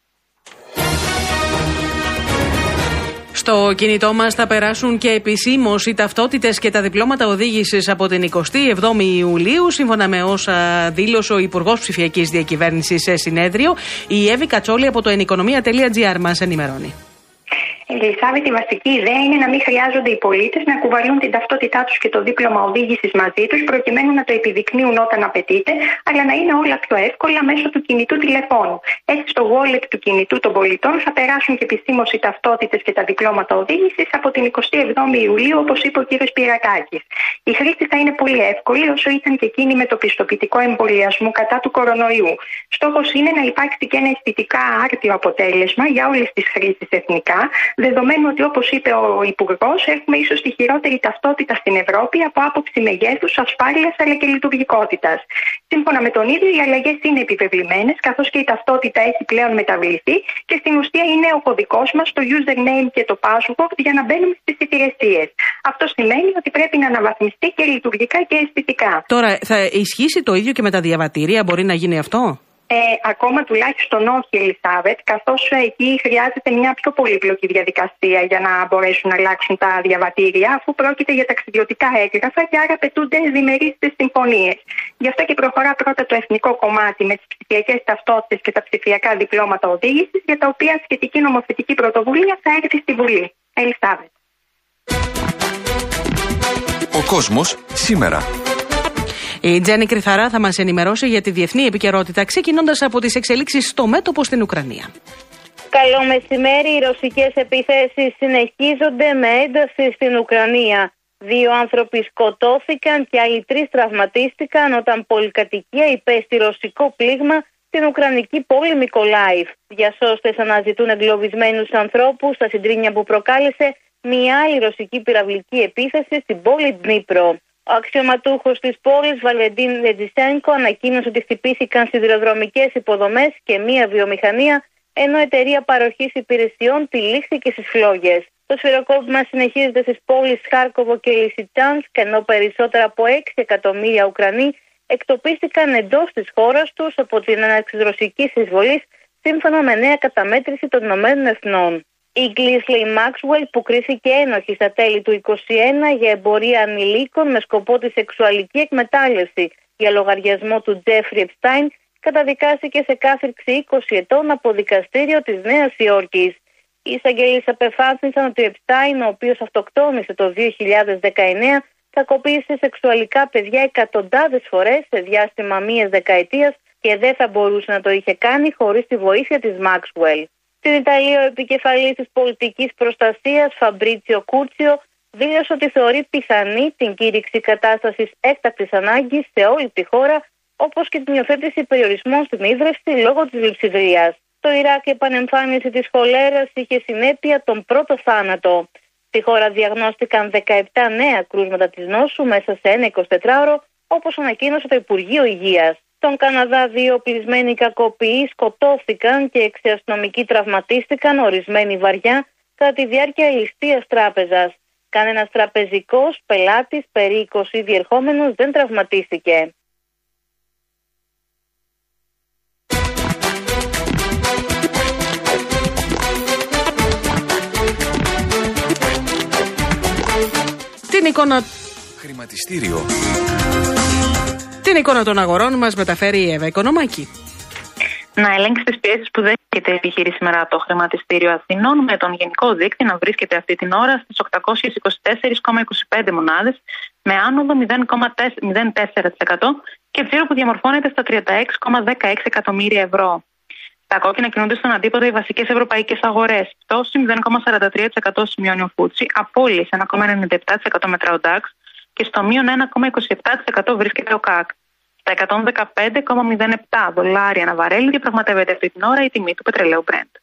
Στο κινητό μας θα περάσουν και επισήμως οι ταυτότητες και τα διπλώματα οδήγησης από την 27η Ιουλίου, σύμφωνα με όσα δήλωσε ο Υπουργός Ψηφιακής Διακυβέρνησης σε συνέδριο. Η Εύη Κατσόλη από το enikοnomia.gr μας ενημερώνει. Ελισάβετ, η βασική ιδέα είναι να μην χρειάζονται οι πολίτες να κουβαλούν την ταυτότητά τους και το δίπλωμα οδήγησης μαζί τους, προκειμένου να το επιδεικνύουν όταν απαιτείται, αλλά να είναι όλα πιο εύκολα μέσω του κινητού τηλεφώνου. Έτσι, στο wallet του κινητού των πολιτών θα περάσουν και επισήμως οι ταυτότητες και τα διπλώματα οδήγησης από την 27η Ιουλίου, όπως είπε ο κ. Σπυρακάκης. Η χρήση θα είναι πολύ εύκολη, όσο ήταν και εκείνη με το πιστοποιητικό εμβολιασμού κατά του κορονοϊού. Στόχος είναι να υπάρξει και ένα αισθητικά άρτιο αποτέλεσμα για όλες τις χρήσεις εθνικά. Δεδομένου ότι, όπως είπε ο Υπουργός, έχουμε ίσως τη χειρότερη ταυτότητα στην Ευρώπη από άποψη μεγέθους, ασφάλειας αλλά και λειτουργικότητας. Σύμφωνα με τον ίδιο, οι αλλαγές είναι επιβεβλημένες, καθώς και η ταυτότητα έχει πλέον μεταβληθεί και στην ουσία είναι ο κωδικός μας, το username και το password για να μπαίνουμε στις υπηρεσίες. Αυτό σημαίνει ότι πρέπει να αναβαθμιστεί και λειτουργικά και αισθητικά. Τώρα, θα ισχύσει το ίδιο και με τα διαβατήρια, μπορεί να γίνει αυτό? Ακόμα τουλάχιστον όχι, Ελισάβετ, καθώς εκεί χρειάζεται μια πιο πολύπλοκη διαδικασία για να μπορέσουν να αλλάξουν τα διαβατήρια, αφού πρόκειται για ταξιδιωτικά έγγραφα και άρα απαιτούνται διμερείς συμφωνίες. Γι' αυτό και προχωρά πρώτα το εθνικό κομμάτι με τις ψηφιακές ταυτότητες και τα ψηφιακά διπλώματα οδήγησης, για τα οποία σχετική νομοθετική πρωτοβουλία θα έρθει στη Βουλή. Ελισάβετ. Ο κόσμος σήμερα. Η Τζέννη Κρυθαρά θα μας ενημερώσει για τη διεθνή επικαιρότητα, ξεκινώντας από τις εξελίξεις στο μέτωπο στην Ουκρανία. Καλό μεσημέρι. Οι ρωσικές επιθέσεις συνεχίζονται με ένταση στην Ουκρανία. 2 άνθρωποι σκοτώθηκαν και άλλοι 3 τραυματίστηκαν όταν πολυκατοικία υπέστη ρωσικό πλήγμα στην ουκρανική πόλη Μικολάιβ. Διασώστες αναζητούν εγκλωβισμένους ανθρώπους στα συντρίμμια που προκάλεσε μια άλλη ρωσική πυραυλική επίθεση στην πόλη Ντνίπρο. Ο αξιωματούχος της πόλης, Βαλεντίν Ρετζισένκο, ανακοίνωσε ότι χτυπήθηκαν σιδηροδρομικές υποδομές και μία βιομηχανία, ενώ εταιρεία παροχής υπηρεσιών τυλίχθηκε στις φλόγες. Το σφυροκόπημα συνεχίζεται στις πόλεις Χάρκοβο και Λισιτσάνσκ, ενώ περισσότερα από 6 εκατομμύρια Ουκρανοί εκτοπίστηκαν εντός της χώρας τους από την έναρξη της ρωσικής εισβολής, σύμφωνα με νέα καταμέτρηση των Ηνωμένων Εθνών. Η Ghislaine Maxwell, που κρίθηκε ένοχη στα τέλη του 2021 για εμπορία ανηλίκων με σκοπό τη σεξουαλική εκμετάλλευση για λογαριασμό του Τζέφρι Επστάιν, καταδικάστηκε σε κάθριξη 20 ετών από δικαστήριο της Νέας Υόρκης. Οι εισαγγελείς απεφάσισαν ότι ο Επστάιν, ο οποίος αυτοκτόνησε το 2019, κακοποίησε σεξουαλικά παιδιά εκατοντάδες φορές σε διάστημα μίας δεκαετίας και δεν θα μπορούσε να το είχε κάνει χωρίς τη βοήθεια της Maxwell. Στην Ιταλία, ο επικεφαλής της πολιτικής προστασίας, Φαμπρίτσιο Κούρτσιο, δήλωσε ότι θεωρεί πιθανή την κήρυξη κατάστασης έκτακτης ανάγκης σε όλη τη χώρα, όπως και την υιοθέτηση περιορισμών στην ίδρυυση λόγω της λειψιδρίας. Στο Ιράκ, η επανεμφάνιση της χολέρας είχε συνέπεια τον πρώτο θάνατο. Στη χώρα διαγνώστηκαν 17 νέα κρούσματα της νόσου μέσα σε ένα 24ωρο, όπως ανακοίνωσε το Υπουργείο Υγείας. Στον Καναδά, 2 οπλισμένοι κακοποιοί σκοτώθηκαν και 6 αστυνομικοί τραυματίστηκαν, ορισμένοι βαριά, κατά τη διάρκεια ληστείας τράπεζας. Κανένας τραπεζικός, πελάτης, περί 20 διερχόμενος δεν τραυματίστηκε. εικόνα. Χρηματιστήριο. Την εικόνα των αγορών μας μεταφέρει η Εύα Οικονομάκη. Να ελέγξει τις πιέσεις που δέχεται η επιχείρηση σήμερα το χρηματιστήριο Αθηνών, με τον γενικό δείκτη να βρίσκεται αυτή την ώρα στις 824,25 μονάδες, με άνοδο 0,04% και τζίρο που διαμορφώνεται στα 36,16 εκατομμύρια ευρώ. Τα κόκκινα κινούνται στον αντίποδο οι βασικές ευρωπαϊκές αγορές. Πτώση 0,43% σημειώνει ο Φούτσι, απώλειες 1,97% μετρά ο DAX και στο μείον 1,27% βρίσκεται ο ΚΑΚ. Στα 115,07 δολάρια ανά βαρέλι διαπραγματεύεται αυτή την ώρα η τιμή του πετρελαίου Brent.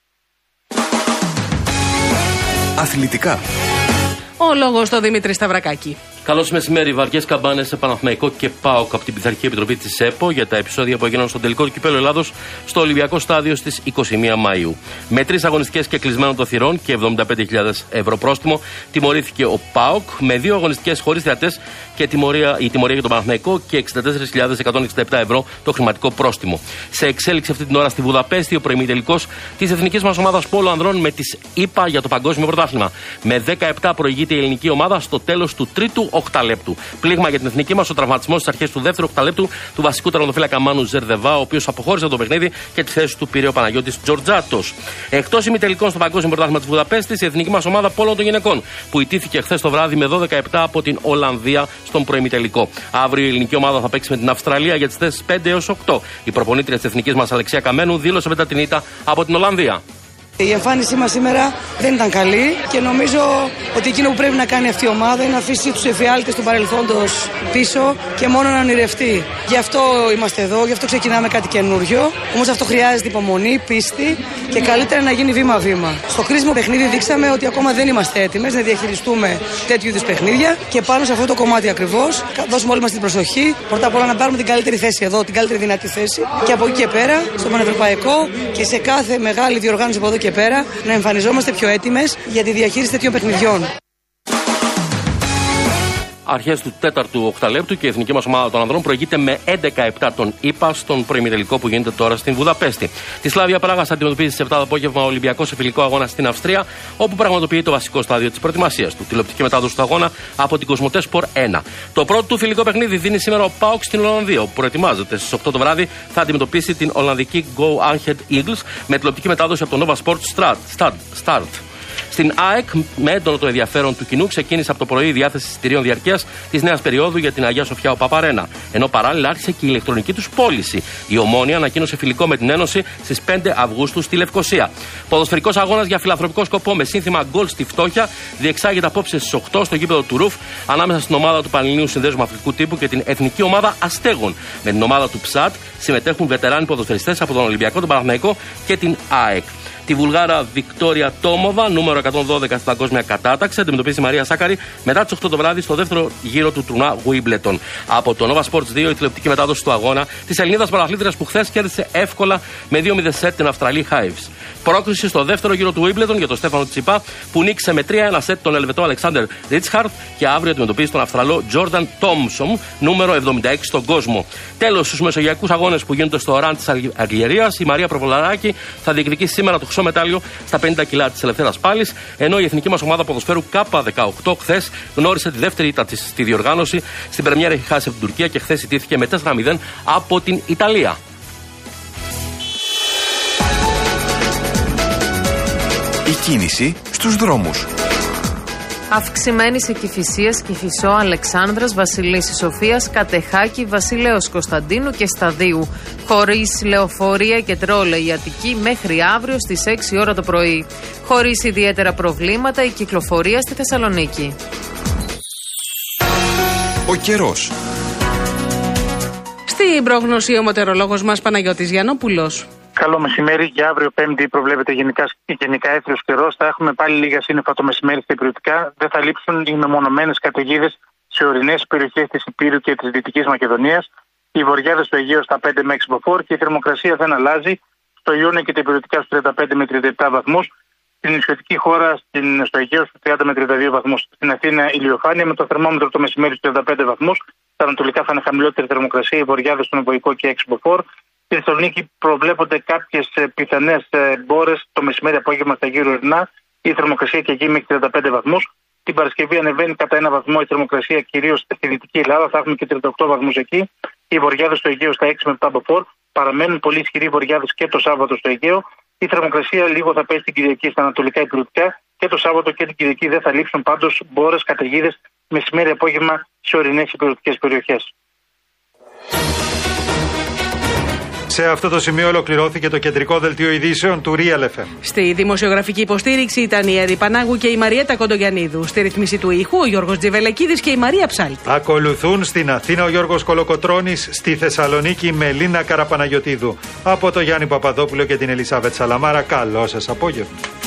Αθλητικά. Ο λόγος στο Δημήτρη Σταυρακάκη. Καλώς μεσημέρι. Βαριές καμπάνες σε Παναθηναϊκό και ΠΑΟΚ από την Πειθαρχική Επιτροπή της ΕΠΟ για τα επεισόδια που έγιναν στο τελικό του Κυπέλλου Ελλάδος στο Ολυμπιακό Στάδιο στις 21 Μαΐου. Με 3 αγωνιστικές και κλεισμένων των θυρών και 75.000 ευρώ πρόστιμο τιμωρήθηκε ο ΠΑΟΚ, με 2 αγωνιστικές χωρίς θεατές και η τιμωρία για τον Παναθηναϊκό και 64.167 ευρώ το χρηματικό πρόστιμο. Σε εξέλιξη αυτή την ώρα στη Βουδαπέστη ο προημιτελικός της εθνικής μας ομάδας πόλο ανδρών με τις ΗΠΑ για το παγκόσμιο πρωτάθλημα. Με 17 προηγείται η ελληνική ομάδα στο τέλος του τρίτου οκταλέπτου. Πλήγμα για την εθνική μας ο τραυματισμός στις αρχές του δεύτερου οκταλέπτου του βασικού τερματοφύλακα Μάνου Ζερδεβά, ο οποίος αποχώρησε από το παιχνίδι και τη θέση του πήρε ο Παναγιώτης Τζορτζάτος. Εκτός ημιτελικών στο παγκόσμιο πρωτάθλημα της Βουδαπέστης, η εθνική μας ομάδα πόλων των γυναικών που ιτήθηκε χθες το βράδυ με 12-7 από την Ολλανδία στον προημιτελικό. Αύριο η ελληνική ομάδα θα παίξει με την Αυστραλία για τις θέσεις 5 έως 8. Η προπονήτρια της εθνικής μας Αλεξία Καμένου δήλωσε μετά την ήττα από την Ολλανδία. Η εμφάνισή μας σήμερα δεν ήταν καλή και νομίζω ότι εκείνο που πρέπει να κάνει αυτή η ομάδα είναι να αφήσει τους εφιάλτες του παρελθόντος πίσω και μόνο να ονειρευτεί. Γι' αυτό είμαστε εδώ, γι' αυτό ξεκινάμε κάτι καινούριο. Όμως αυτό χρειάζεται υπομονή, πίστη και καλύτερα να γίνει βήμα-βήμα. Στο κρίσιμο παιχνίδι δείξαμε ότι ακόμα δεν είμαστε έτοιμες να διαχειριστούμε τέτοιου είδους παιχνίδια και πάνω σε αυτό το κομμάτι ακριβώς δώσουμε όλοι μας την προσοχή. Πρώτα απ' όλα να πάρουμε την καλύτερη θέση εδώ, την καλύτερη δυνατή θέση και από εκεί και πέρα στο πανευρωπαϊκό και σε κάθε μεγάλη διοργάνωση από εδώ και πέρα να εμφανιζόμαστε πιο έτοιμες για τη διαχείριση τέτοιων παιχνιδιών. Αρχές του 4ου οκταλέπτου και η εθνική μας ομάδα των ανδρών προηγείται με 11-7 τον ΗΠΑ στον προημιτελικό που γίνεται τώρα στην Βουδαπέστη. Τη Σλάβια Πράγας θα αντιμετωπίζει στις 7 το απόγευμα ο Ολυμπιακός σε φιλικό αγώνα στην Αυστρία, όπου πραγματοποιεί το βασικό στάδιο της προετοιμασίας του. Τηλεοπτική μετάδοση του αγώνα από την Κοσμοτέ Σπορ 1. Το πρώτο του φιλικό παιχνίδι δίνει σήμερα ο ΠΑΟΚ στην Ολλανδία, όπου προετοιμάζεται στις 8 το βράδυ θα αντιμετωπίσει την Ολλανδική Go Ahead Eagles με τηλεοπτική μετάδοση από το Nova Sport Start. Στην ΑΕΚ, με έντονο το ενδιαφέρον του κοινού, ξεκίνησε από το πρωί η διάθεση εισιτηρίων διαρκείας της νέας περίοδου για την Αγία Σοφιά Παπαρένα. Ενώ παράλληλα άρχισε και η ηλεκτρονική τους πώληση. Η Ομόνοια ανακοίνωσε φιλικό με την Ένωση στις 5 Αυγούστου στη Λευκοσία. Ποδοσφαιρικός αγώνας για φιλανθρωπικό σκοπό με σύνθημα γκολ στη φτώχεια διεξάγεται απόψε στις 8 στο γήπεδο του Ρουφ ανάμεσα στην ομάδα του Πανελληνίου Συνδέσμου Αθλητικού Τύπου και την εθνική ομάδα Αστέγων. Με την ομάδα του ΨΑΤ συμμετέχουν βετεράνοι ποδοσφαιριστές από τον Ολυμπιακό, τον Παναθηναϊκό και την ΑΕΚ. Τη Βουλγάρα Βικτόρια Τόμοβα, νούμερο 112 στην παγκόσμια κατάταξη, αντιμετωπίζει η Μαρία Σάκαρη μετά τις 8 το βράδυ στο δεύτερο γύρο του τουρνουά Wimbledon. Από το Nova Sports 2, η τηλεοπτική μετάδοση του αγώνα της Ελληνίδας παραθλήτριας που χθες κέρδισε εύκολα με 2-0 σετ την Αυστραλή Hives. Πρόκριση στο δεύτερο γύρο του Wimbledon για τον Στέφανο Τσιπά που νίκησε με 3-1 σετ τον Ελβετό Αλεξάνδερ Ρίτσχαρτ και αύριο αντιμετωπίζει τον Αυστραλό Τζόρνταν Τόμσον, νούμερο 76 στον κόσμο. Τέλος, στους μεσογειακούς αγώνες που γίνονται στο Ραν της Αλγερίας, η Μαρία Προβολαράκη θα διεκδικήσει σήμερα το χρυσό μετάλλιο στα 50 κιλά της ελευθέρας πάλης, ενώ η εθνική μας ομάδα ποδοσφαίρου K18 χθες γνώρισε τη δεύτερη ήττα της στη διοργάνωση. Στην πρεμιέρα έχει χάσει από την Τουρκία και χθες ιτήθηκε με 4-0 από την Ιταλία. Η κίνηση στους δρόμους. Αυξημένη σε Κηφισίας, Κηφισό, Αλεξάνδρας, Βασιλίσσης Σοφίας, Κατεχάκη, Βασιλέως Κωνσταντίνου και Σταδίου. Χωρίς λεωφορεία και τρόλεϊ η Αττική μέχρι αύριο στις 6 ώρα το πρωί. Χωρίς ιδιαίτερα προβλήματα η κυκλοφορία στη Θεσσαλονίκη. Ο καιρός. Στην πρόγνωση ο μετεωρολόγος μας Παναγιώτης Γιαννόπουλος. Καλό μεσημέρι. Για αύριο Πέμπτη προβλέπεται γενικά έθριος καιρός. Θα έχουμε πάλι λίγα σύννεφα το μεσημέρι στα υπηρετικά. Δεν θα λείψουν οι μεμονωμένες καταιγίδες σε ορεινές περιοχές της Υπήρου και της Δυτικής Μακεδονίας. Οι βορειάδες στο Αιγαίο στα 5 με 6 μποφόρ και η θερμοκρασία δεν αλλάζει. Στο Ιόνιο και τα υπηρετικά στους 35 με 37 βαθμούς. Στην νησιωτική χώρα στο Αιγαίο στους 30 με 32 βαθμούς. Στην Αθήνα ηλιοφάνεια με το θερμόμετρο το μεσημέρι στους 35 βαθμούς. Στα ανατολικά θα είναι χαμηλότερη θερμοκρασία. Οι βορειάδες στον Εμποϊκό και 6 μποφόρ. Στη Θεσσαλονίκη προβλέπονται κάποιες πιθανές μπόρες το μεσημέρι απόγευμα στα γύρω ορεινά. Η θερμοκρασία και εκεί μέχρι 35 βαθμούς. Την Παρασκευή ανεβαίνει κατά 1 βαθμό η θερμοκρασία, κυρίως στη Δυτική Ελλάδα. Θα έχουμε και 38 βαθμούς εκεί. Οι βορειάδες στο Αιγαίο στα 6 με 7 μποφόρ. Παραμένουν πολύ ισχυροί βορειάδες και το Σάββατο στο Αιγαίο. Η θερμοκρασία λίγο θα πέσει την Κυριακή στα ανατολικά υπηρετικά και το Σάββατο και την Κυριακή δεν θα λείψουν πάντως μπόρες, καταιγίδες, μεσημέρι, απόγευμα σε ορεινές υπηρετικές περιοχές. Σε αυτό το σημείο ολοκληρώθηκε το κεντρικό δελτίο ειδήσεων του Real FM. Στη δημοσιογραφική υποστήριξη ήταν η Έρη Πανάγου και η Μαριέτα Κοντογιαννίδου. Στη ρυθμίση του ήχου ο Γιώργος Τζιβελεκίδης και η Μαρία Ψάλτη. Ακολουθούν στην Αθήνα ο Γιώργος Κολοκοτρώνης, στη Θεσσαλονίκη η Μελίνα Καραπαναγιωτίδου. Από το Γιάννη Παπαδόπουλο και την Ελισάβετ Σαλαμάρα, καλό σας απόγευμα.